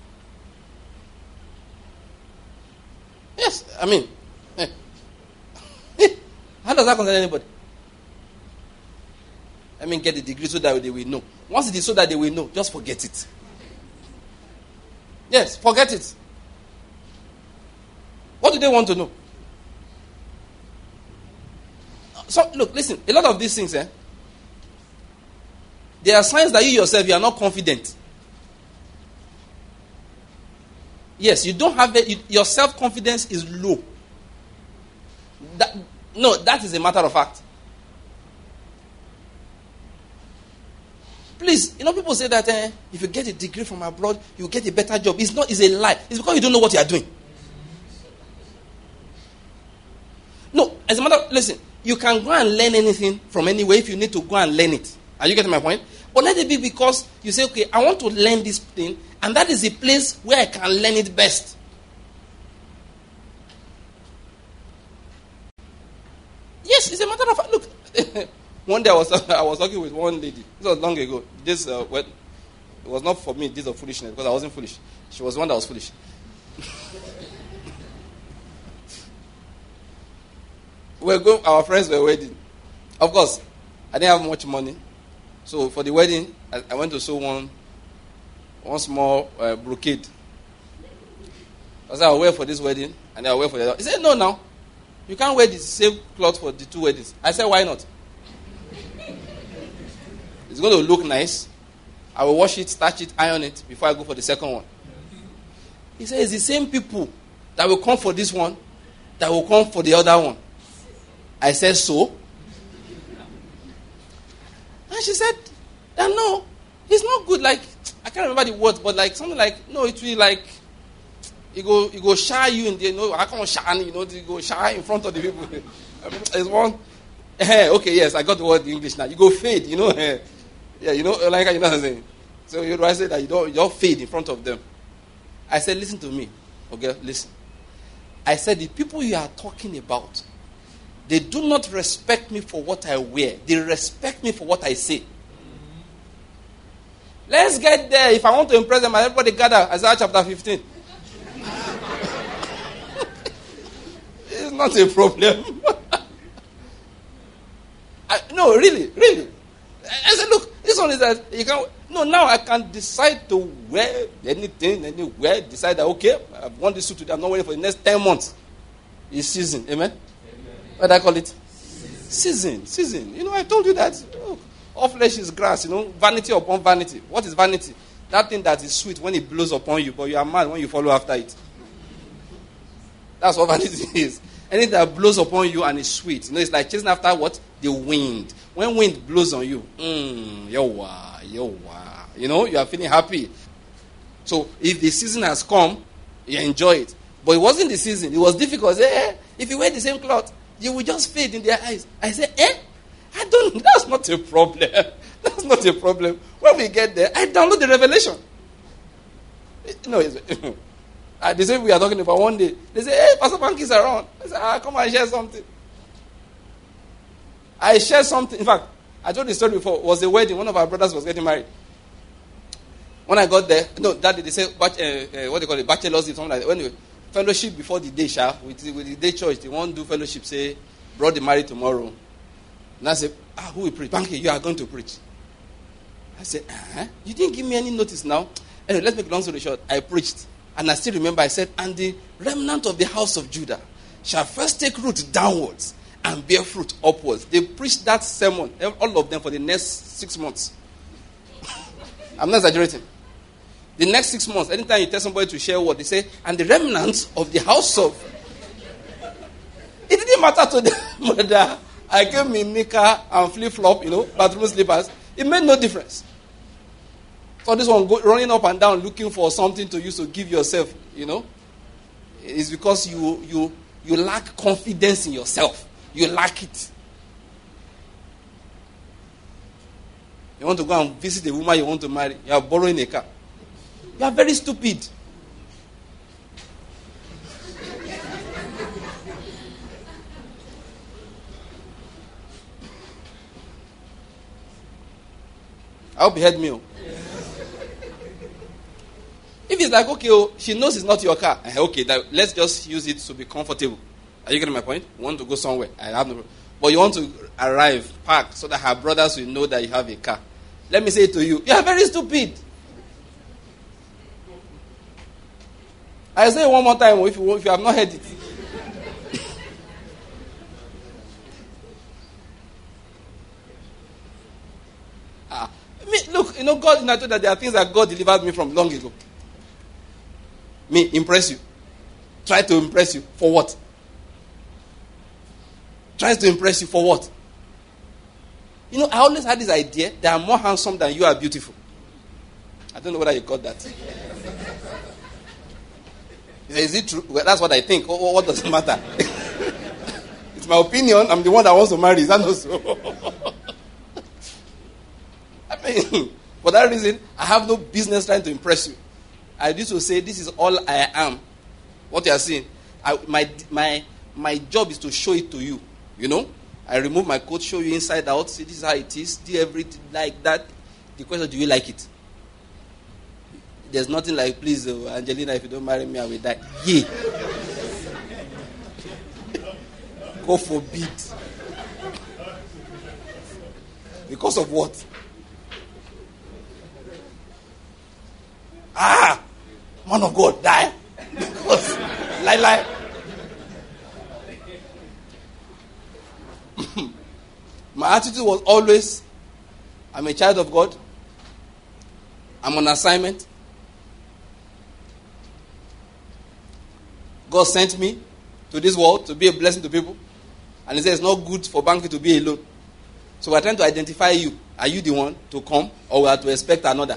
Yes, I mean, eh. How does that concern anybody? I mean, get the degree so that they will know. Once it is so that they will know, just forget it. Yes, forget it. What do they want to know? So, look, listen, a lot of these things, eh, there are signs that you yourself, you are not confident. Yes, you don't have it, you, your self-confidence is low. That, no, that is a matter of fact. Please, you know, people say that eh, if you get a degree from abroad, you get a better job. It's not, it's a lie. It's because you don't know what you are doing. No, as a matter of, listen, you can go and learn anything from anywhere if you need to go and learn it. Are you getting my point? Or let it be because you say, okay, I want to learn this thing, and that is the place where I can learn it best. Yes, it's a matter of, look, one day I was I was talking with one lady. This was long ago. This uh, well, it was not for me, this of foolishness, because I wasn't foolish. She was the one that was foolish. we we're going, our friends were wedding. Of course, I didn't have much money. So for the wedding, I, I went to sew one, one small uh, brocade. I said, I'll wear for this wedding, and I'll wear for the other. He said, no, now. You can't wear the same cloth for the two weddings. I said, why not? It's going to look nice. I will wash it, starch it, iron it before I go for the second one. He said, it's the same people that will come for this one that will come for the other one. I said, so? And she said, no, it's not good. Like, I can't remember the words, but like something like, no, it will like, you go, you go shy you in the, you know, I can't shy, you know, you go shy in front of the people. I mean, it's one, okay, yes, I got the word in English now. You go fade, you know, yeah, you know, like, you know what I'm saying? So you know, I said that you don't, you don't fade in front of them. I said, listen to me, okay, listen. I said, the people you are talking about, they do not respect me for what I wear. They respect me for what I say. Let's get there. If I want to impress them, everybody gather. Isaiah chapter fifteen. It's not a problem. I, no, really, really. I said, look, this one is that you can. No, now I can decide to wear anything, anywhere. Decide that, okay, I've worn this suit today. I'm not wearing for the next ten months. It's season. Amen? Amen. What do I call it? Season. Season. Season. You know, I told you that. Oh, all flesh is grass, you know. Vanity upon vanity. What is vanity? That thing that is sweet when it blows upon you, but you are mad when you follow after it. That's what vanity is. Anything that blows upon you and is sweet. You know, it's like chasing after what? The wind. When wind blows on you, mmm, yowa, yowa. You know, you are feeling happy. So if the season has come, you enjoy it. But it wasn't the season. It was difficult. Eh, if you wear the same cloth, you will just fade in their eyes. I said, eh? I don't, that's not a problem. That's not a problem. When we get there, I download the revelation. No, it's, uh, they say we are talking about one day. They say, hey, Pastor Bank is around. I say, ah, come and share something. I shared something. In fact, I told the story before. It was a wedding. One of our brothers was getting married. When I got there, no, that day they say, uh, uh, what they call it, bachelor's, something like that. Anyway, fellowship before the day, sha, with, with the day church, they won't do fellowship, say, brought the married tomorrow. And I said, ah, who will preach? Banky, you are going to preach. I said, uh-huh. You didn't give me any notice now. Anyway, let's make a long story short. I preached. And I still remember, I said, and the remnant of the house of Judah shall first take root downwards and bear fruit upwards. They preached that sermon, all of them, for the next six months. I'm not exaggerating. The next six months, anytime you tell somebody to share what, they say, and the remnants of the house of... It didn't matter to them whether I came in knicker and flip-flop, you know, bathroom slippers. It made no difference. So this one go, running up and down looking for something to use to give yourself, you know, it's because you you you lack confidence in yourself. You lack it. You want to go and visit a woman you want to marry. You are borrowing a car. You are very stupid. I hope you heard me. If it's like, okay, oh, she knows it's not your car. Okay, that, let's just use it to be comfortable. Are you getting my point? You want to go somewhere. I have no, but you want to arrive, park, so that her brothers will know that you have a car. Let me say it to you. You are very stupid. I say it one more time if you, if you have not heard it. ah, me, look, you know, God, I told that there are things that God delivered me from long ago. Me, impress you. Try to impress you. For what? Tries to impress you for what? You know, I always had this idea that I'm more handsome than you are beautiful. I don't know whether you got that. Is it true? Well, that's what I think. What, what does it matter? It's my opinion. I'm the one that wants to marry. Is that not so? I mean, for that reason, I have no business trying to impress you. I used to say, this is all I am. What you are seeing. I, my, my, my job is to show it to you. You know? I remove my coat, show you inside out. See, this is how it is. Do everything like that. The question, do you like it? There's nothing like, please, uh, Angelina, if you don't marry me, I will die. Yeah. God forbid. Because of what? Ah! Man of God, die. Because, lie, lie. My attitude was always, I'm a child of God. I'm on assignment. God sent me to this world to be a blessing to people. And he says it's not good for Banky to be alone. So we're trying to identify you. Are you the one to come, or we have to expect another?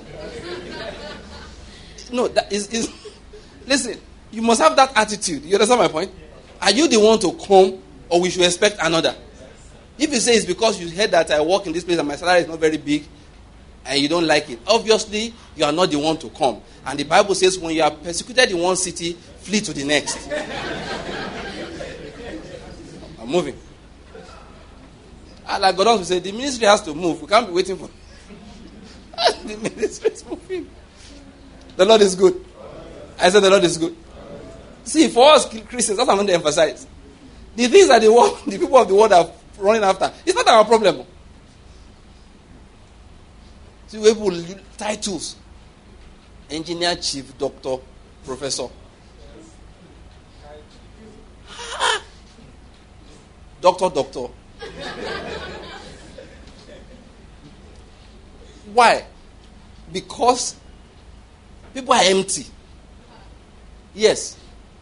No, that is, is listen, you must have that attitude. You understand my point? Are you the one to come, or we should expect another? If you say it's because you heard that I work in this place and my salary is not very big, and you don't like it, obviously you are not the one to come. And the Bible says when you are persecuted in one city, flee to the next. I'm moving. And like God will say, the ministry has to move. We can't be waiting for the ministry is moving. The Lord is good. I said the Lord is good. See, for us Christians, that's what I want to emphasize. The things that the world, the people of the world are running after, it's not our problem. See, people titles: engineer, chief, doctor, professor. Doctor, doctor. Why? Because people are empty. Yes.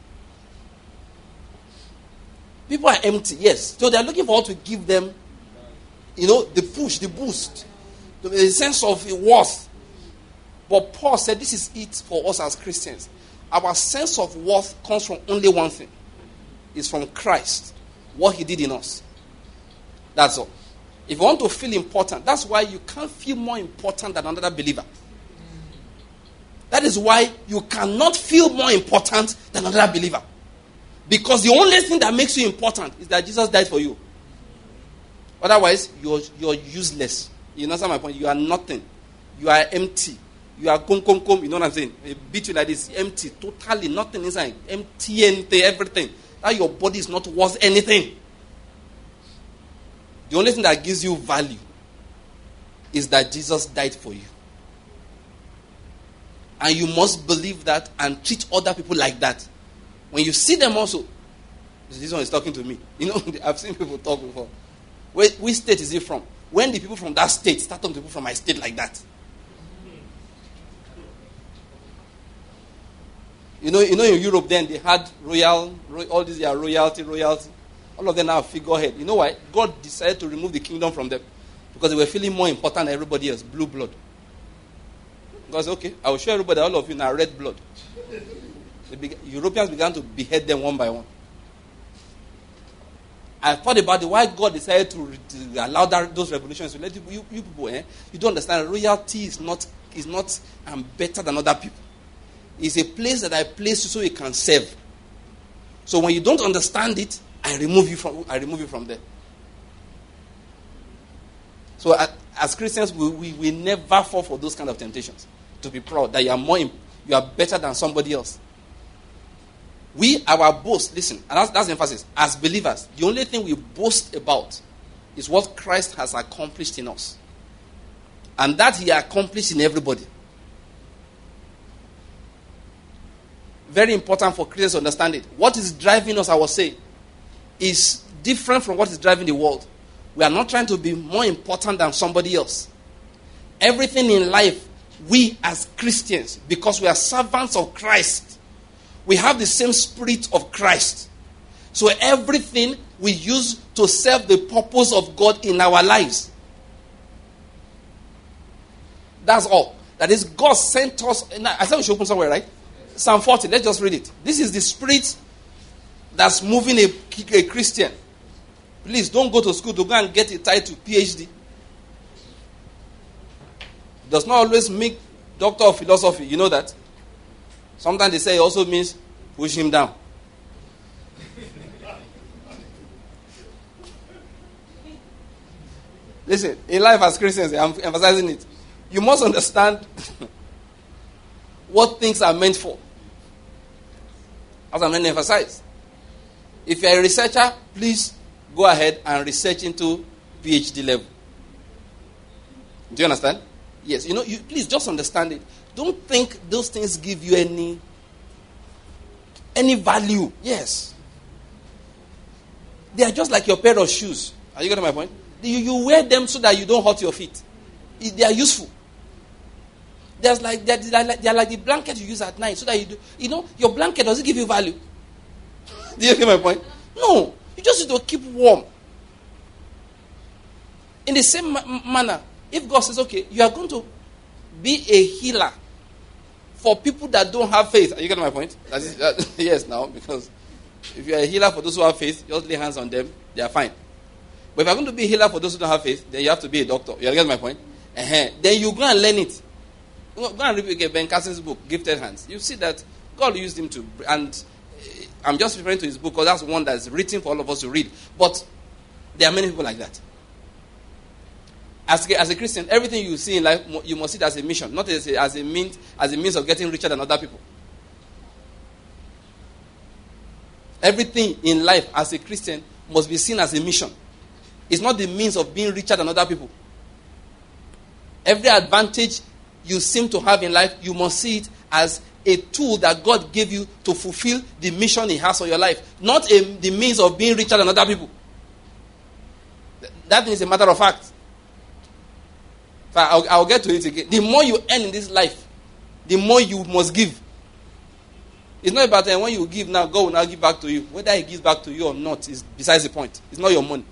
People are empty, yes. So they are looking for what to give them, you know, the push, the boost, the sense of worth. But Paul said this is it for us as Christians. Our sense of worth comes from only one thing. It's from Christ. What he did in us. That's all. If you want to feel important, that's why you can't feel more important than another believer. That is why you cannot feel more important than another believer. Because the only thing that makes you important is that Jesus died for you. Otherwise, you're, you're useless. You understand my point? You are nothing. You are empty. You are kum kum kum. You know what I'm saying? A beat you like this. Empty. Totally nothing inside. Empty, empty, everything. That your body is not worth anything. The only thing that gives you value is that Jesus died for you. And you must believe that and treat other people like that. When you see them also, this one is talking to me. You know, I've seen people talk before. Where, which state is he from? When the people from that state start talking to people from my state like that. You know, you know, in Europe then they had royal, all these are royalty, royalty. All of them now figurehead. You know why? God decided to remove the kingdom from them because they were feeling more important than everybody else. Blue blood. God said, okay, I will show everybody, all of you now red blood. The big, Europeans began to behead them one by one. I thought about it, why God decided to, to allow that, those revolutions. Let you, you, you people, eh, you don't understand. Royalty is not is not um, better than other people. It's a place that I place you so you can serve. So when you don't understand it, I remove you from I remove you from there. So uh, as Christians, we, we we never fall for those kind of temptations to be proud that you are more you are better than somebody else. We our boast, listen, and that's, that's the emphasis. As believers, the only thing we boast about is what Christ has accomplished in us, and that He accomplished in everybody. Very important for Christians to understand it. What is driving us, I was saying, is different from what is driving the world. We are not trying to be more important than somebody else. Everything in life, we as Christians, because we are servants of Christ, we have the same spirit of Christ. So everything we use to serve the purpose of God in our lives. That's all. That is, God sent us. I said we should open somewhere, right? Psalm forty, let's just read it. This is the spirit that's moving a, a Christian. Please don't go to school to go and get a title, P H D. does not always mean doctor of philosophy. You know that? Sometimes they say it also means push him down. Listen, in life as Christians, I'm emphasizing it. You must understand what things are meant for. As I'm going to emphasize. If you're a researcher, please go ahead and research into PhD level. Do you understand? Yes. You know, you, please just understand it. Don't think those things give you any, any value. Yes. They are just like your pair of shoes. Are you getting my point? You, you wear them so that you don't hurt your feet. They are useful. There's like, they're, they're, like, they're like the blanket you use at night so that you do. You know, your blanket doesn't give you value. Do you get my point? No. You just need to keep warm. In the same ma- manner, if God says, okay, you are going to be a healer for people that don't have faith. Are you getting my point? That is, that, yes, now, because if you are a healer for those who have faith, just lay hands on them, they are fine. But if you are going to be a healer for those who don't have faith, then you have to be a doctor. You get my point? Uh-huh. Then you go and learn it. Go and read Ben Carson's book, Gifted Hands. You see that God used him to, and I'm just referring to his book because that's one that's written for all of us to read. But there are many people like that. As a, as a Christian, everything you see in life, you must see it as a mission, not as a, as a means as a means of getting richer than other people. Everything in life as a Christian must be seen as a mission. It's not the means of being richer than other people. Every advantage you seem to have in life, you must see it as a tool that God gave you to fulfill the mission He has for your life, not a, the means of being richer than other people. That is a matter of fact. I'll, I'll get to it again. The more you earn in this life, the more you must give. It's not about uh, when you give now, God will now give back to you. Whether He gives back to you or not is besides the point. It's not your money.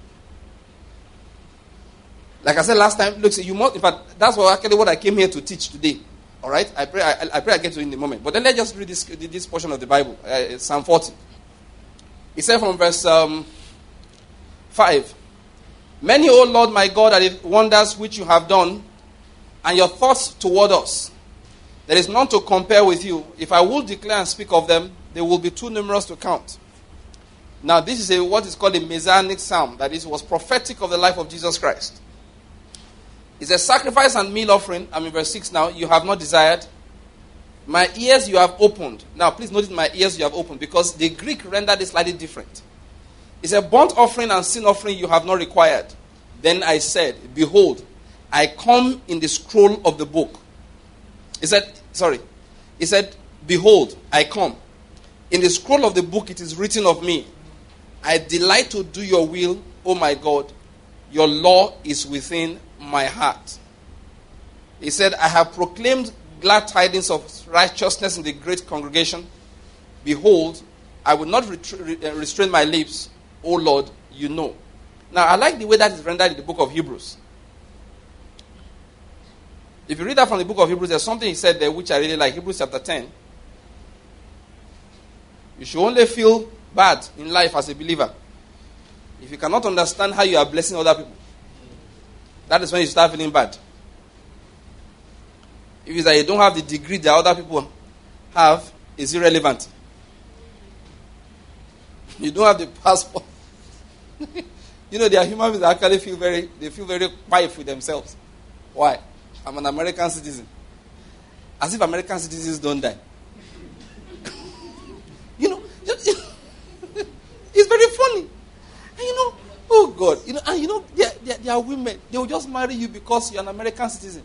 Like I said last time, look, you must. In fact, that's what actually what I came here to teach today. All right, I pray. I, I pray I get to it in a moment. But then let's just read this this portion of the Bible, uh, Psalm forty. It said from verse um, five. Many, O Lord my God, are the wonders which you have done, and your thoughts toward us. There is none to compare with you. If I will declare and speak of them, they will be too numerous to count. Now, this is a, what is called a messianic psalm, that is, was prophetic of the life of Jesus Christ. It's a sacrifice and meal offering. I'm in verse six now. You have not desired. My ears you have opened. Now, please notice my ears you have opened, because the Greek rendered it slightly different. It's a burnt offering and sin offering you have not required. Then I said, behold, I come in the scroll of the book. He said, sorry. He said, behold, I come. In the scroll of the book it is written of me, I delight to do your will, O my God. Your law is within my heart. He said, I have proclaimed glad tidings of righteousness in the great congregation. Behold, I will not retri- restrain my lips, O Lord, you know. Now, I like the way that is rendered in the book of Hebrews. If you read that from the book of Hebrews, there's something he said there which I really like. Hebrews chapter ten. You should only feel bad in life as a believer if you cannot understand how you are blessing other people. That is when you start feeling bad. If it's that you don't have the degree that other people have, it's irrelevant. You don't have the passport. You know, there are human beings that actually feel very, they feel very quiet with themselves. Why? I'm an American citizen. As if American citizens don't die. You know, it's very funny. And you know, oh God, you know, and you know, there, there, there are women, they will just marry you because you're an American citizen.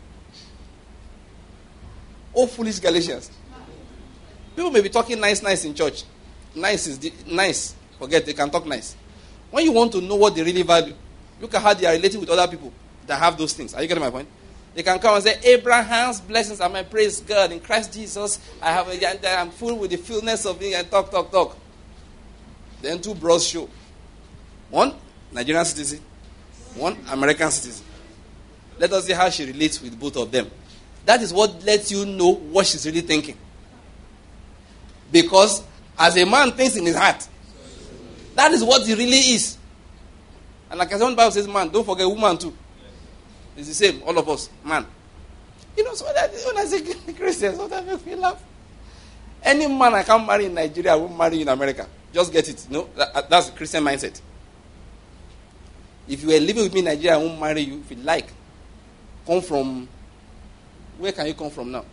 Oh, foolish Galatians. People may be talking nice, nice in church. Nice is the, nice. Forget, they can talk nice. When you want to know what they really value, look at how they are relating with other people that have those things. Are you getting my point? They can come and say, Abraham's blessings are my praise God. In Christ Jesus, I have a, I'm full with the fullness of it, and talk, talk, talk. Then two bros show. One, Nigerian citizen. One, American citizen. Let us see how she relates with both of them. That is what lets you know what she's really thinking. Because as a man thinks in his heart, that is what he really is. And like I said, when the Bible says man, don't forget woman too. It's the same, all of us, man. You know, so that, when I say Christians, sometimes make me laugh. Any man I can't marry in Nigeria, I won't marry in America. Just get it. No, that, that's the Christian mindset. If you were living with me in Nigeria, I won't marry you if you like. Come from, where can you come from now?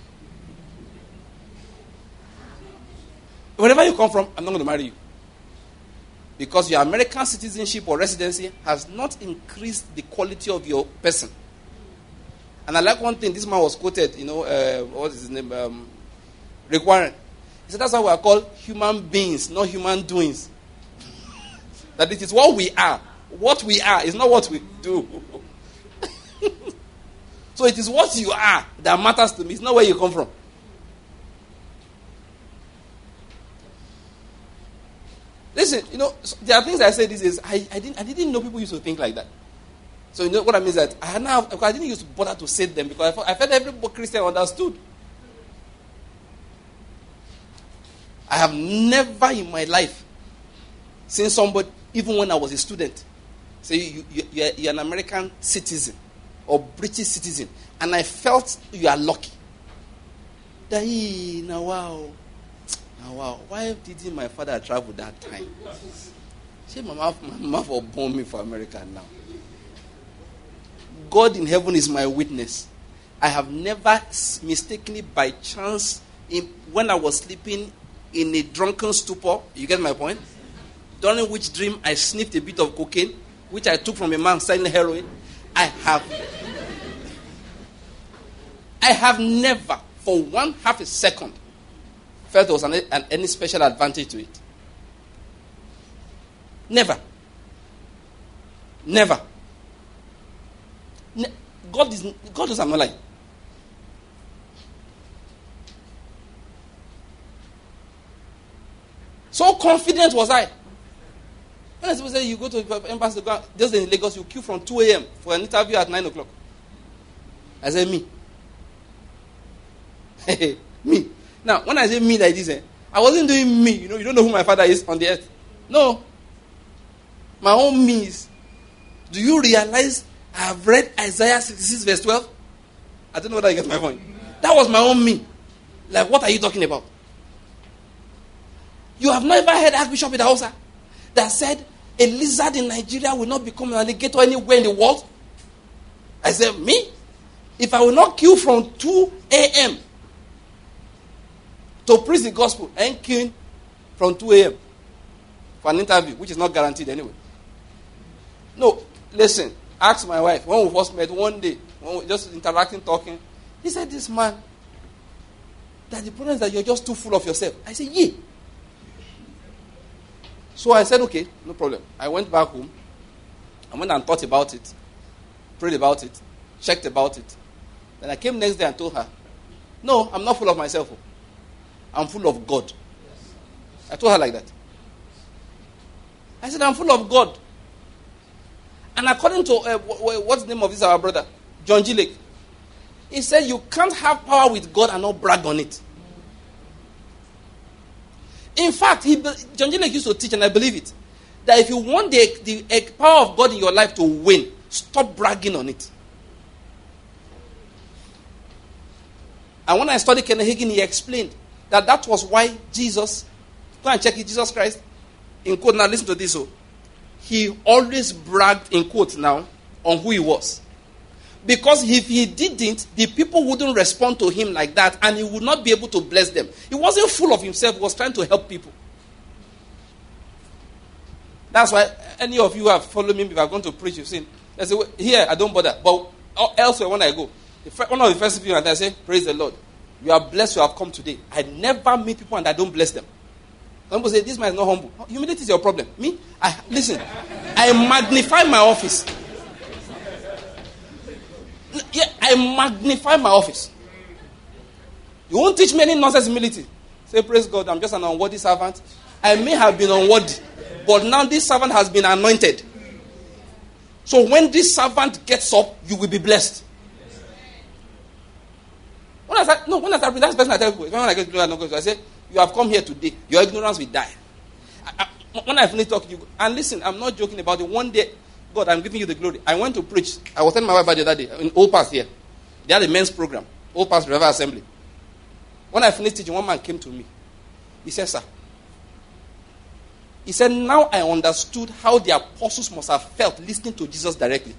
Wherever you come from, I'm not going to marry you. Because your American citizenship or residency has not increased the quality of your person. And I like one thing, this man was quoted, you know, uh, what is his name? Um, Rick Warren. He said, that's why we are called human beings, not human doings. That it is what we are. What we are is not what we do. So it is what you are that matters to me. It's not where you come from. Listen, you know, there are things I say these days. I, I didn't I didn't know people used to think like that. So you know what I mean is that I now I didn't used to bother to say them because I felt, I felt every Christian understood. I have never in my life seen somebody, even when I was a student, say you, you, you're, you're an American citizen or British citizen, and I felt you are lucky. That he now wow. Now, wow, why didn't my father travel that time? See, my mom, my mom for born me for America now. God in heaven is my witness. I have never mistakenly by chance, in, when I was sleeping in a drunken stupor, you get my point? During which dream I sniffed a bit of cocaine, which I took from a man selling heroin. I have, I have never, for one half a second, felt there was an, an, any special advantage to it. Never. Never. Ne- God is God is I'm not lying. So confident was I. When people say you go to the embassy, just in Lagos, you queue from two a.m. for an interview at nine o'clock. I said, me. Me. Now, when I say me like this, eh, I wasn't doing me. You know, you don't know who my father is on the earth. No. My own me is, do you realize I have read Isaiah sixty-six verse twelve? I don't know whether you get my point. That was my own me. Like, what are you talking about? You have never heard Archbishop Idahosa that said a lizard in Nigeria will not become an alligator anywhere in the world? I said, me? If I will not queue from two a.m. to preach the gospel, I ain't queuing from two a.m. for an interview, which is not guaranteed anyway. No, listen, ask my wife, when we first met one day, when we were just interacting, talking, he said, this man, that the problem is that you're just too full of yourself. I said, yeah. So I said, okay, no problem. I went back home. I went and thought about it, prayed about it, checked about it. Then I came next day and told her, no, I'm not full of myself. I'm full of God. I told her like that. I said, I'm full of God. And according to, uh, what's the name of this our brother? John G. Lake. He said, you can't have power with God and not brag on it. In fact, he, John G. Lake used to teach, and I believe it, that if you want the, the power of God in your life to win, stop bragging on it. And when I studied Kenneth Hagin, he explained that that was why Jesus, go and check it, Jesus Christ, in quote, now listen to this, so, he always bragged, in quote now, on who he was. Because if he didn't, the people wouldn't respond to him like that, and he would not be able to bless them. He wasn't full of himself, he was trying to help people. That's why any of you who have followed me, if I'm going to preach, you've seen, I say, here, I don't bother. But elsewhere, when I go, one of the first people, and I say, praise the Lord. You are blessed you have come today. I never meet people and I don't bless them. Some people say, this man is not humble. Humility is your problem. Me? I Listen, I magnify my office. Yeah, I magnify my office. You won't teach me any nonsense humility. Say, praise God, I'm just an unworthy servant. I may have been unworthy, but now this servant has been anointed. So when this servant gets up, you will be blessed. When I start, no, when I start, that's the person I tell people. When I get glory, I say, you have come here today. Your ignorance will die. I, I, when I finish talking to you, and listen, I'm not joking about it. One day, God, I'm giving you the glory. I went to preach. I was telling my wife about the other day in Old Pass here. They had a men's program, Old Past Revival Assembly. When I finished teaching, one man came to me. He said, sir, he said, now I understood how the apostles must have felt listening to Jesus directly.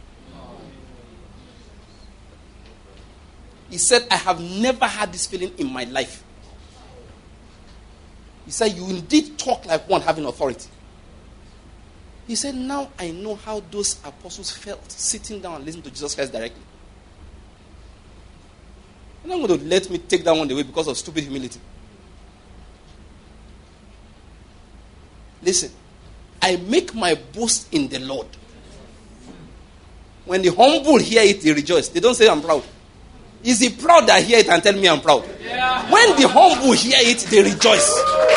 He said, I have never had this feeling in my life. He said, you indeed talk like one having authority. He said, now I know how those apostles felt sitting down and listening to Jesus Christ directly. You're not going to let me take that one away because of stupid humility. Listen, I make my boast in the Lord. When the humble hear it, they rejoice. They don't say, I'm proud. Is he proud that hear it and tell me I'm proud? Yeah. When the humble hear it, they rejoice.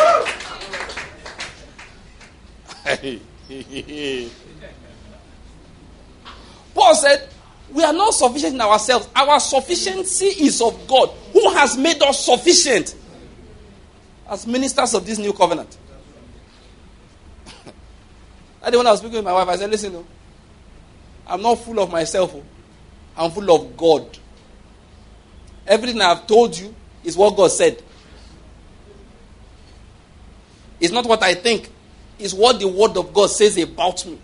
Paul said, we are not sufficient in ourselves. Our sufficiency is of God, who has made us sufficient as ministers of this new covenant. That day when I was speaking with my wife, I said, listen, no, I'm not full of myself. I'm full of God. Everything I've told you is what God said. It's not what I think. It's what the word of God says about me.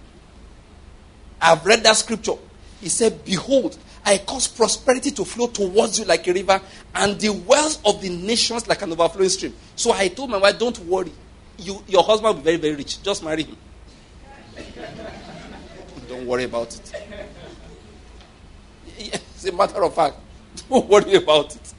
I've read that scripture. He said, behold, I cause prosperity to flow towards you like a river, and the wealth of the nations like an overflowing stream. So I told my wife, don't worry. You, your husband will be very, very rich. Just marry him. Don't worry about it. It's a matter of fact. Don't worry about it.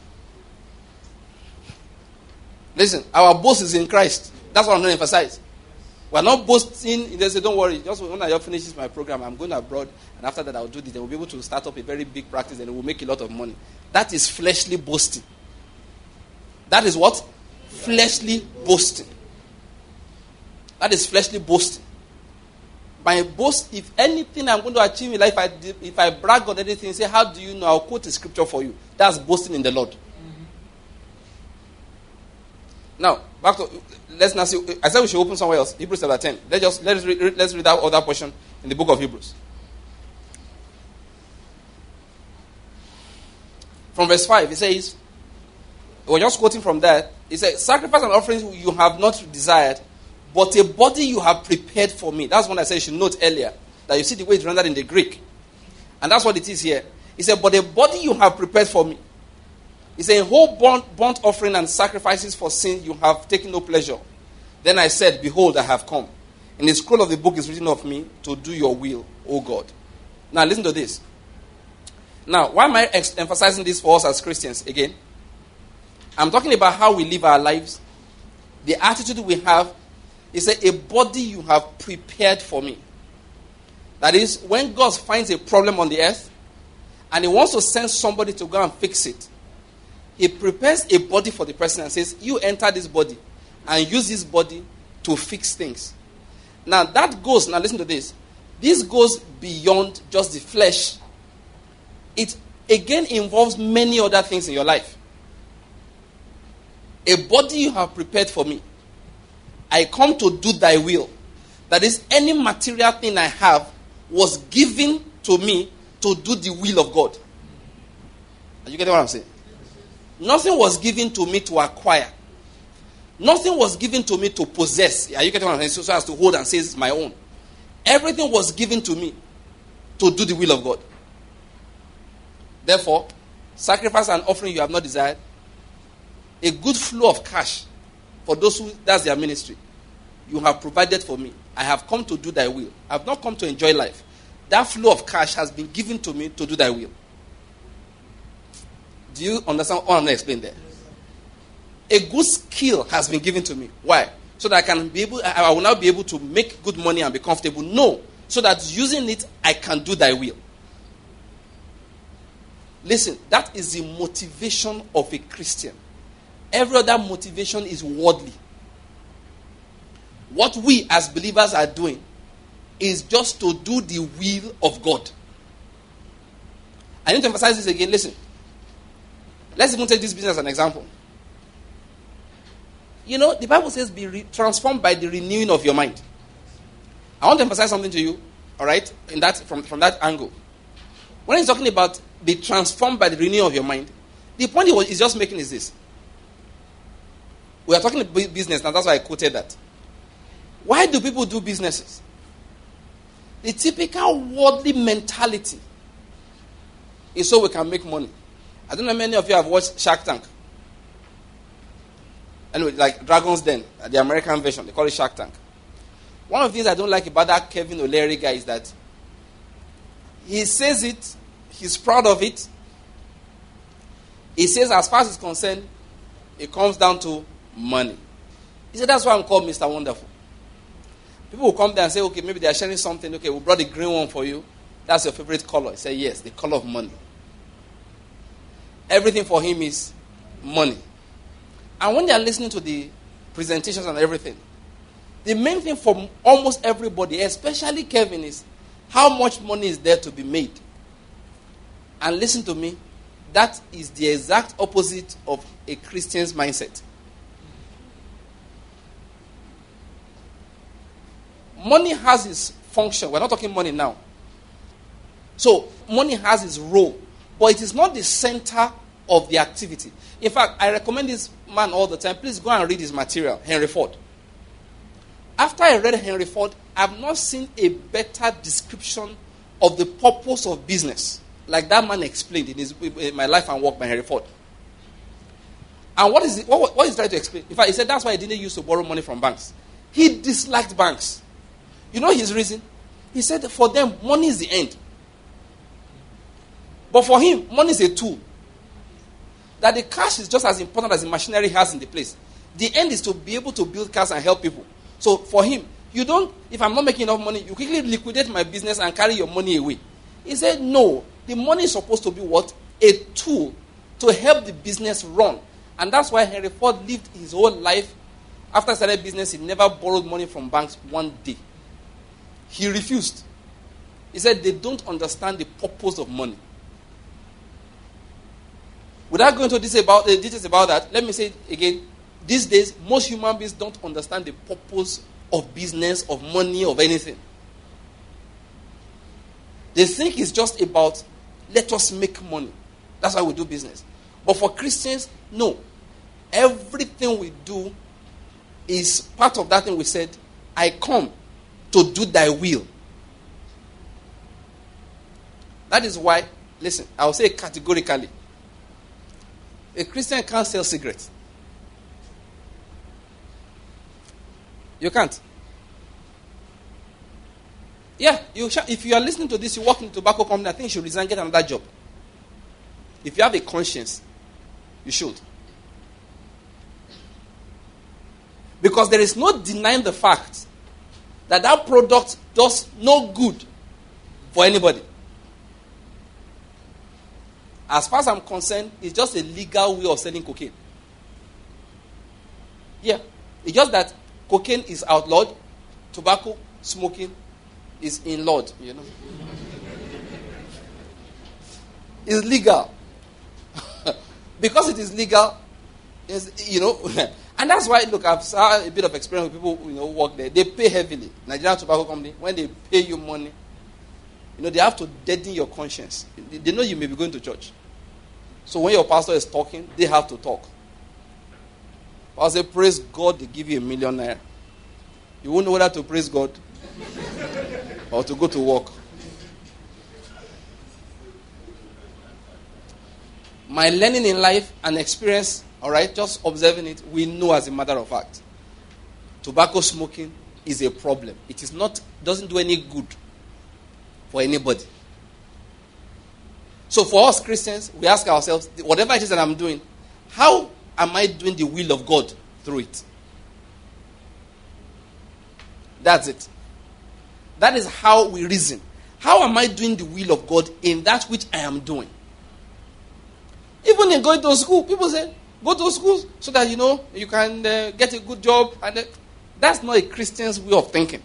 Listen, our boast is in Christ. That's what I'm going to emphasize. We're not boasting. They say, don't worry. Just when I finish my program, I'm going abroad. And after that, I'll do this. Then we'll be able to start up a very big practice and it will make a lot of money. That is fleshly boasting. That is what? Fleshly boasting. That is fleshly boasting. My boast, if anything I'm going to achieve in life, if I, if I brag on anything, say, how do you know? I'll quote a scripture for you. That's boasting in the Lord. Mm-hmm. Now, back to, let's now see. I said we should open somewhere else. Hebrews chapter ten. Let's just, let's read, let's read that other portion in the book of Hebrews. From verse five, it says, we're just quoting from that. It says, sacrifice and offerings you have not desired, but a body you have prepared for me. That's what I said you should note earlier. That you see the way it's rendered in the Greek. And that's what it is here. He said, but a body you have prepared for me. He said, a whole burnt, burnt offering and sacrifices for sin you have taken no pleasure. Then I said, behold, I have come. In the scroll of the book is written of me to do your will, O God. Now listen to this. Now, why am I ex- emphasizing this for us as Christians again? I'm talking about how we live our lives. The attitude we have. He said, a body you have prepared for me. That is, when God finds a problem on the earth and he wants to send somebody to go and fix it, he prepares a body for the person and says, you enter this body and use this body to fix things. Now that goes, now listen to this. This goes beyond just the flesh. It again involves many other things in your life. A body you have prepared for me. I come to do thy will. That is, any material thing I have was given to me to do the will of God. Are you getting what I'm saying? Nothing was given to me to acquire. Nothing was given to me to possess. Are you getting what I'm saying? So, so as to hold and say it's my own. Everything was given to me to do the will of God. Therefore, sacrifice and offering you have not desired. A good flow of cash for those who, that's their ministry. You have provided for me. I have come to do thy will. I have not come to enjoy life. That flow of cash has been given to me to do thy will. Do you understand what I'm going to explain there? A good skill has been given to me. Why? So that I can be able, I will now be able to make good money and be comfortable. No. So that using it, I can do thy will. Listen, that is the motivation of a Christian. Every other motivation is worldly. What we as believers are doing is just to do the will of God. I need to emphasize this again. Listen. Let's even take this business as an example. You know, the Bible says be re- transformed by the renewing of your mind. I want to emphasize something to you, all right, in that from, from that angle. When he's talking about be transformed by the renewal of your mind. The point he was is just making is this. We are talking about business now, that's why I quoted that. Why do people do businesses? The typical worldly mentality is so we can make money. I don't know how many of you have watched Shark Tank. Anyway, like Dragon's Den, the American version, they call it Shark Tank. One of the things I don't like about that Kevin O'Leary guy is that he says it, he's proud of it. He says as far as it's concerned, it comes down to money. He said, that's why I'm called Mister Wonderful. People will come there and say, okay, maybe they are sharing something. Okay, we brought the green one for you. That's your favorite color. He said, yes, the color of money. Everything for him is money. And when they are listening to the presentations and everything, the main thing for almost everybody, especially Kevin, is how much money is there to be made. And listen to me, that is the exact opposite of a Christian's mindset. Money has its function. We're not talking money now. So, money has its role. But it is not the center of the activity. In fact, I recommend this man all the time. Please go and read his material, Henry Ford. After I read Henry Ford, I've not seen a better description of the purpose of business, like that man explained in, his, in My Life and Work by Henry Ford. And what is it, what, what is he trying to explain? In fact, he said that's why he didn't used to borrow money from banks. He disliked banks. You know his reason? He said for them, money is the end. But for him, money is a tool. That the cash is just as important as the machinery he has in the place. The end is to be able to build cars and help people. So for him, you don't, if I'm not making enough money, you quickly liquidate my business and carry your money away. He said, no, the money is supposed to be what? A tool to help the business run. And that's why Henry Ford lived his whole life. After he started business, he never borrowed money from banks one day. He refused. He said they don't understand the purpose of money. Without going into this about, uh, details about that, let me say it again. These days, most human beings don't understand the purpose of business, of money, of anything. They think it's just about, let us make money. That's why we do business. But for Christians, no. Everything we do is part of that thing we said, I come to do thy will. That is why, listen, I will say categorically, a Christian can't sell cigarettes. You can't. Yeah, you sh- if you are listening to this, you work in a tobacco company, I think you should resign and get another job. If you have a conscience, you should. Because there is no denying the fact that that product does no good for anybody. As far as I'm concerned, it's just a legal way of selling cocaine. Yeah. It's just that cocaine is outlawed, tobacco, smoking is inlawed, you know. It's legal. Because it is legal, it's, you know, and that's why, look, I've had a bit of experience with people, you know, who work there. They pay heavily. Nigerian Tobacco Company, when they pay you money, you know, they have to deaden your conscience. They know you may be going to church. So when your pastor is talking, they have to talk. I'll say, praise God, they give you a million naira. You won't know whether to praise God or to go to work. My learning in life and experience, all right, just observing it, we know as a matter of fact, tobacco smoking is a problem. It is not, doesn't do any good for anybody. So for us Christians, we ask ourselves, whatever it is that I'm doing, how am I doing the will of God through it? That's it. That is how we reason. How am I doing the will of God in that which I am doing? Even in going to school, people say, go to school so that, you know, you can uh, get a good job. And uh, that's not a Christian's way of thinking.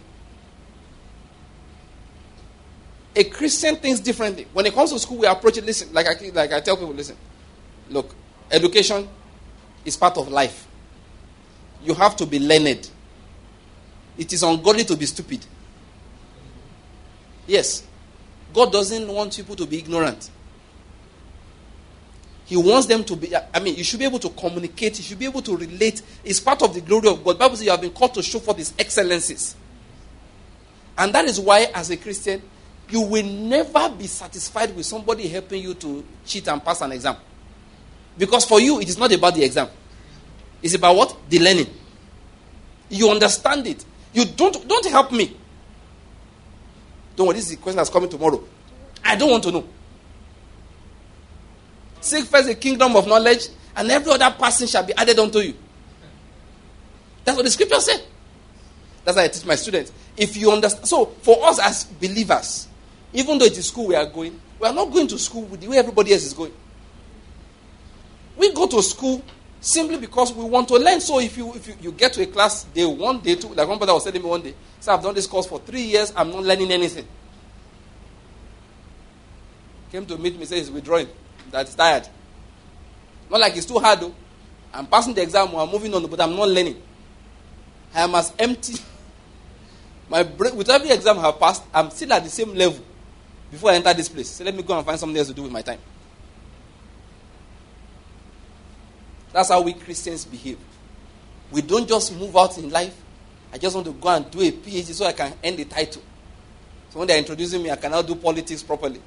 A Christian thinks differently. When it comes to school, we approach it, listen, like I, like I tell people, listen, look, education is part of life. You have to be learned. It is ungodly to be stupid. Yes. God doesn't want people to be ignorant. He wants them to be, I mean, you should be able to communicate. You should be able to relate. It's part of the glory of God. The Bible says you have been called to show forth His excellencies. And that is why, as a Christian, you will never be satisfied with somebody helping you to cheat and pass an exam. Because for you, it is not about the exam. It's about what? The learning. You understand it. You don't, don't help me. Don't worry, this is the question that's coming tomorrow. I don't want to know. Seek first the kingdom of knowledge, and every other person shall be added unto you. That's what the scripture said. That's how I teach my students. If you understand, so for us as believers, even though it is school we are going, we are not going to school with the way everybody else is going. We go to school simply because we want to learn. So if you if you, you get to a class day one, day two, like one brother was telling me one day, so I've done this course for three years, I'm not learning anything. Came to meet me, says he's withdrawing, that he's tired. Not like it's too hard though. I'm passing the exam, I'm moving on, but I'm not learning. I am as empty. My brain, with every exam I have passed, I'm still at the same level before I enter this place. So let me go and find something else to do with my time. That's how we Christians behave. We don't just move out in life. I just want to go and do a PhD so I can earn the title. So when they're introducing me, I cannot do politics properly.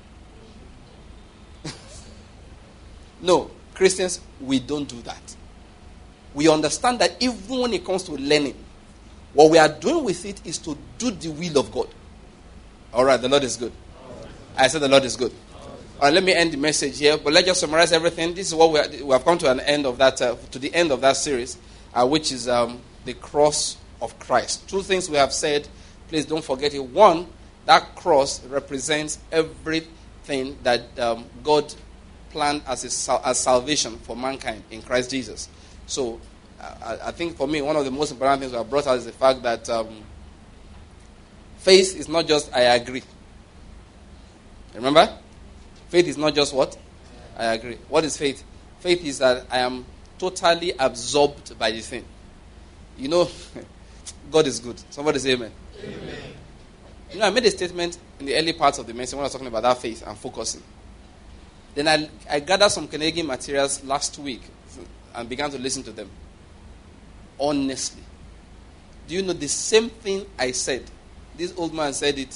No, Christians, we don't do that. We understand that even when it comes to learning, what we are doing with it is to do the will of God. All right, the Lord is good. I said the Lord is good. All right, let me end the message here, but let's just summarize everything. This is what we, are, we have come to an end of that, uh, to the end of that series, uh, which is um, the cross of Christ. Two things we have said. Please don't forget it. One, that cross represents everything that um, God planned as a, as salvation for mankind in Christ Jesus. So, uh, I think for me, one of the most important things we have brought out is the fact that um, faith is not just I agree. Remember? Faith is not just what? I agree. What is faith? Faith is that I am totally absorbed by the thing. You know, God is good. Somebody say amen. Amen. You know, I made a statement in the early parts of the message when I was talking about that faith and focusing. Then I, I gathered some Canadian materials last week and began to listen to them. Honestly. Do you know the same thing I said? This old man said it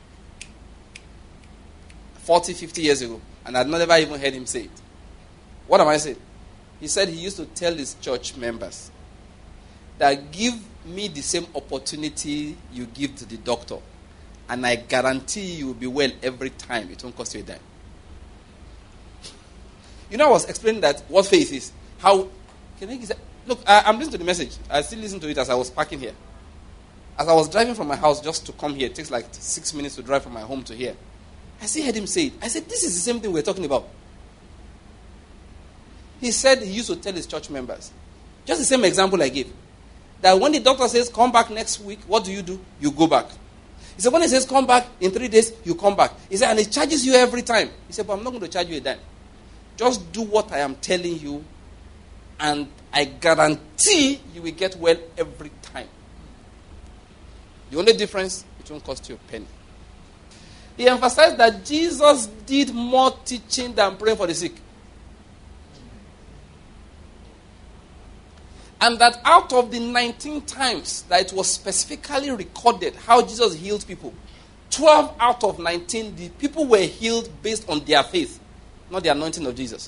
forty, fifty years ago, and I'd never even heard him say it. What am I saying? He said he used to tell his church members that give me the same opportunity you give to the doctor, and I guarantee you will be well every time. It won't cost you a dime. You know, I was explaining that what faith is. How can I say, look, I, I'm listening to the message. I still listen to it as I was parking here. As I was driving from my house just to come here, it takes like six minutes to drive from my home to here. I still heard him say it. I said, this is the same thing we're talking about. He said he used to tell his church members, just the same example I gave, that when the doctor says, come back next week, what do you do? You go back. He said, when he says, come back in three days, you come back. He said, and it charges you every time. He said, but I'm not going to charge you a dime. Just do what I am telling you, and I guarantee you will get well every time. The only difference, it won't cost you a penny. He emphasized that Jesus did more teaching than praying for the sick. And that out of the nineteen times that it was specifically recorded how Jesus healed people, twelve out of nineteen, the people were healed based on their faith, not the anointing of Jesus.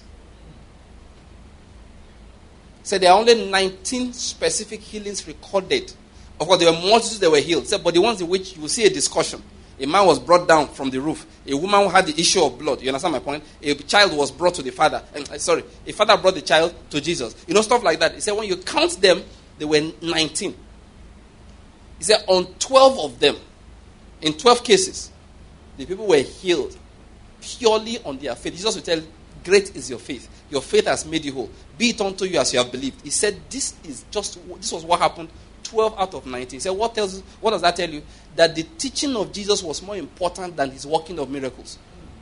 So there are only nineteen specific healings recorded. Of course, there were multitudes that were healed, but the ones in which you will see a discussion. A man was brought down from the roof. A woman who had the issue of blood. You understand my point? A child was brought to the father. Uh, sorry, a father brought the child to Jesus. You know, stuff like that. He said when you count them, they were nineteen. He said on twelve of them, in twelve cases, the people were healed purely on their faith. Jesus would tell, great is your faith. Your faith has made you whole. Be it unto you as you have believed. He said this is just, this was what happened. twelve out of nineteen. He said, what tells? What does that tell you? That the teaching of Jesus was more important than his working of miracles.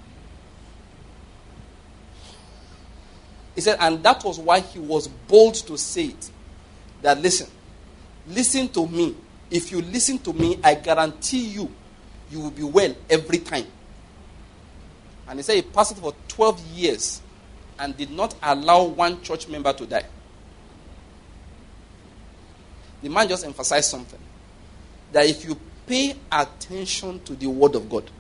He said, and that was why he was bold to say it. That listen, listen to me. If you listen to me, I guarantee you, you will be well every time. And he said he passed it for twelve years. and did not allow one church member to die. The man just emphasized something. That if you pay attention to the word of God,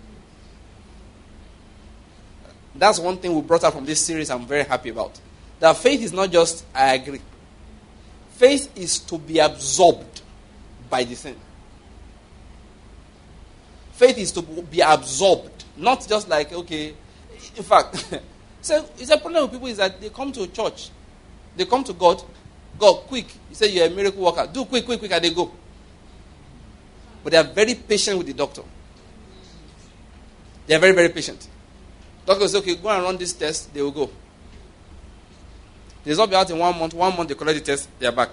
that's one thing we brought out from this series I'm very happy about. That faith is not just, I agree. Faith is to be absorbed by the thing. Faith is to be absorbed. Not just like, okay. In fact, so it's a problem with people is that they come to church. They come to God. God, quick. You say you're a miracle worker. Do quick, quick, quick, and they go. But they are very patient with the doctor. They are very, very patient. Doctor says, okay, go and run this test. They will go. The result will be out in one month. One month they collect the test. They are back.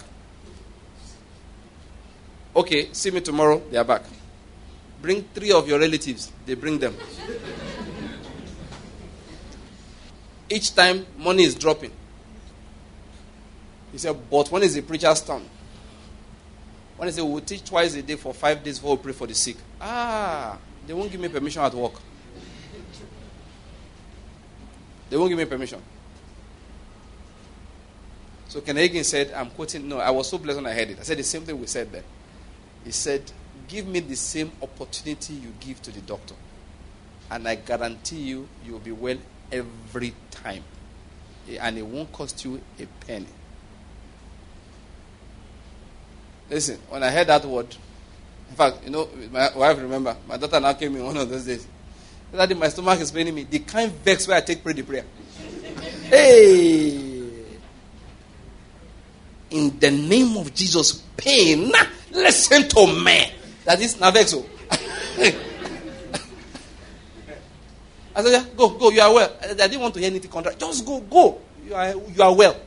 Okay, see me tomorrow. They are back. Bring three of your relatives. They bring them. Each time, money is dropping. He said, but when is the preacher's turn? When he said, we'll teach twice a day for five days before we pray for the sick. Ah, they won't give me permission at work. They won't give me permission. So Ken Hagin said, I'm quoting, no, I was so blessed when I heard it. I said the same thing we said there. He said, give me the same opportunity you give to the doctor. And I guarantee you, you will be well every time. And it won't cost you a penny. Listen, when I heard that word, in fact, you know, my wife, remember, my daughter now came in one of those days. Daddy, my stomach is paining me. The kind vex where I take pray the prayer. Hey! In the name of Jesus, pain, listen to me. That is not vexo. I said, yeah, go, go, you are well. I didn't want to hear anything contrary. Just go, go. You are, you are well.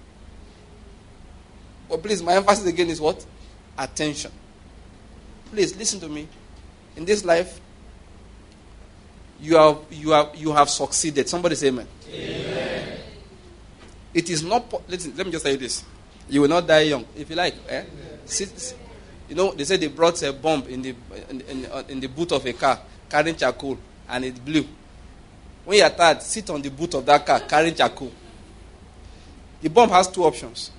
But please, my emphasis again is what? Attention. Please, listen to me. In this life, you have, you have, you have succeeded. Somebody say amen. Amen. It is not, listen, let me just say this. You will not die young. If you like, eh? Sit, you know, they said they brought a bomb in the, in, in, in the boot of a car, carrying charcoal, and it blew. When you are tired, sit on the boot of that car, carrying charcoal. The bomb has two options.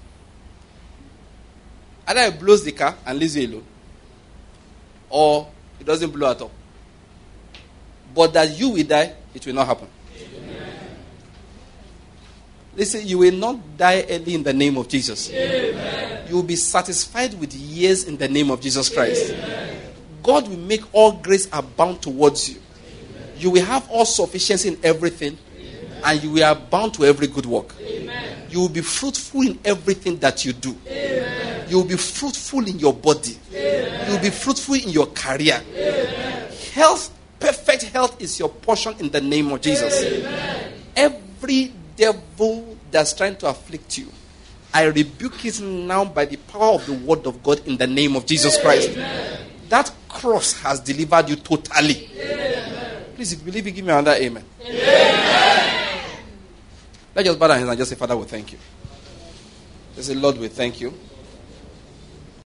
Either it blows the car and leaves you alone, or it doesn't blow at all. But that you will die, it will not happen. Amen. Listen, you will not die early in the name of Jesus. Amen. You will be satisfied with years in the name of Jesus Christ. Amen. God will make all grace abound towards you. Amen. You will have all sufficiency in everything. Amen. And you will abound to every good work. Amen. You will be fruitful in everything that you do. Amen. You will be fruitful in your body. Amen. You will be fruitful in your career. Amen. Health, perfect health is your portion in the name of Jesus. Amen. Every devil that's trying to afflict you, I rebuke it now by the power of the word of God in the name of Jesus Christ. Amen. That cross has delivered you totally. Amen. Please, if you believe it, give me another amen. Amen. Let's just bow our hands and just say, Father, we thank you. Let's say, Lord, we thank you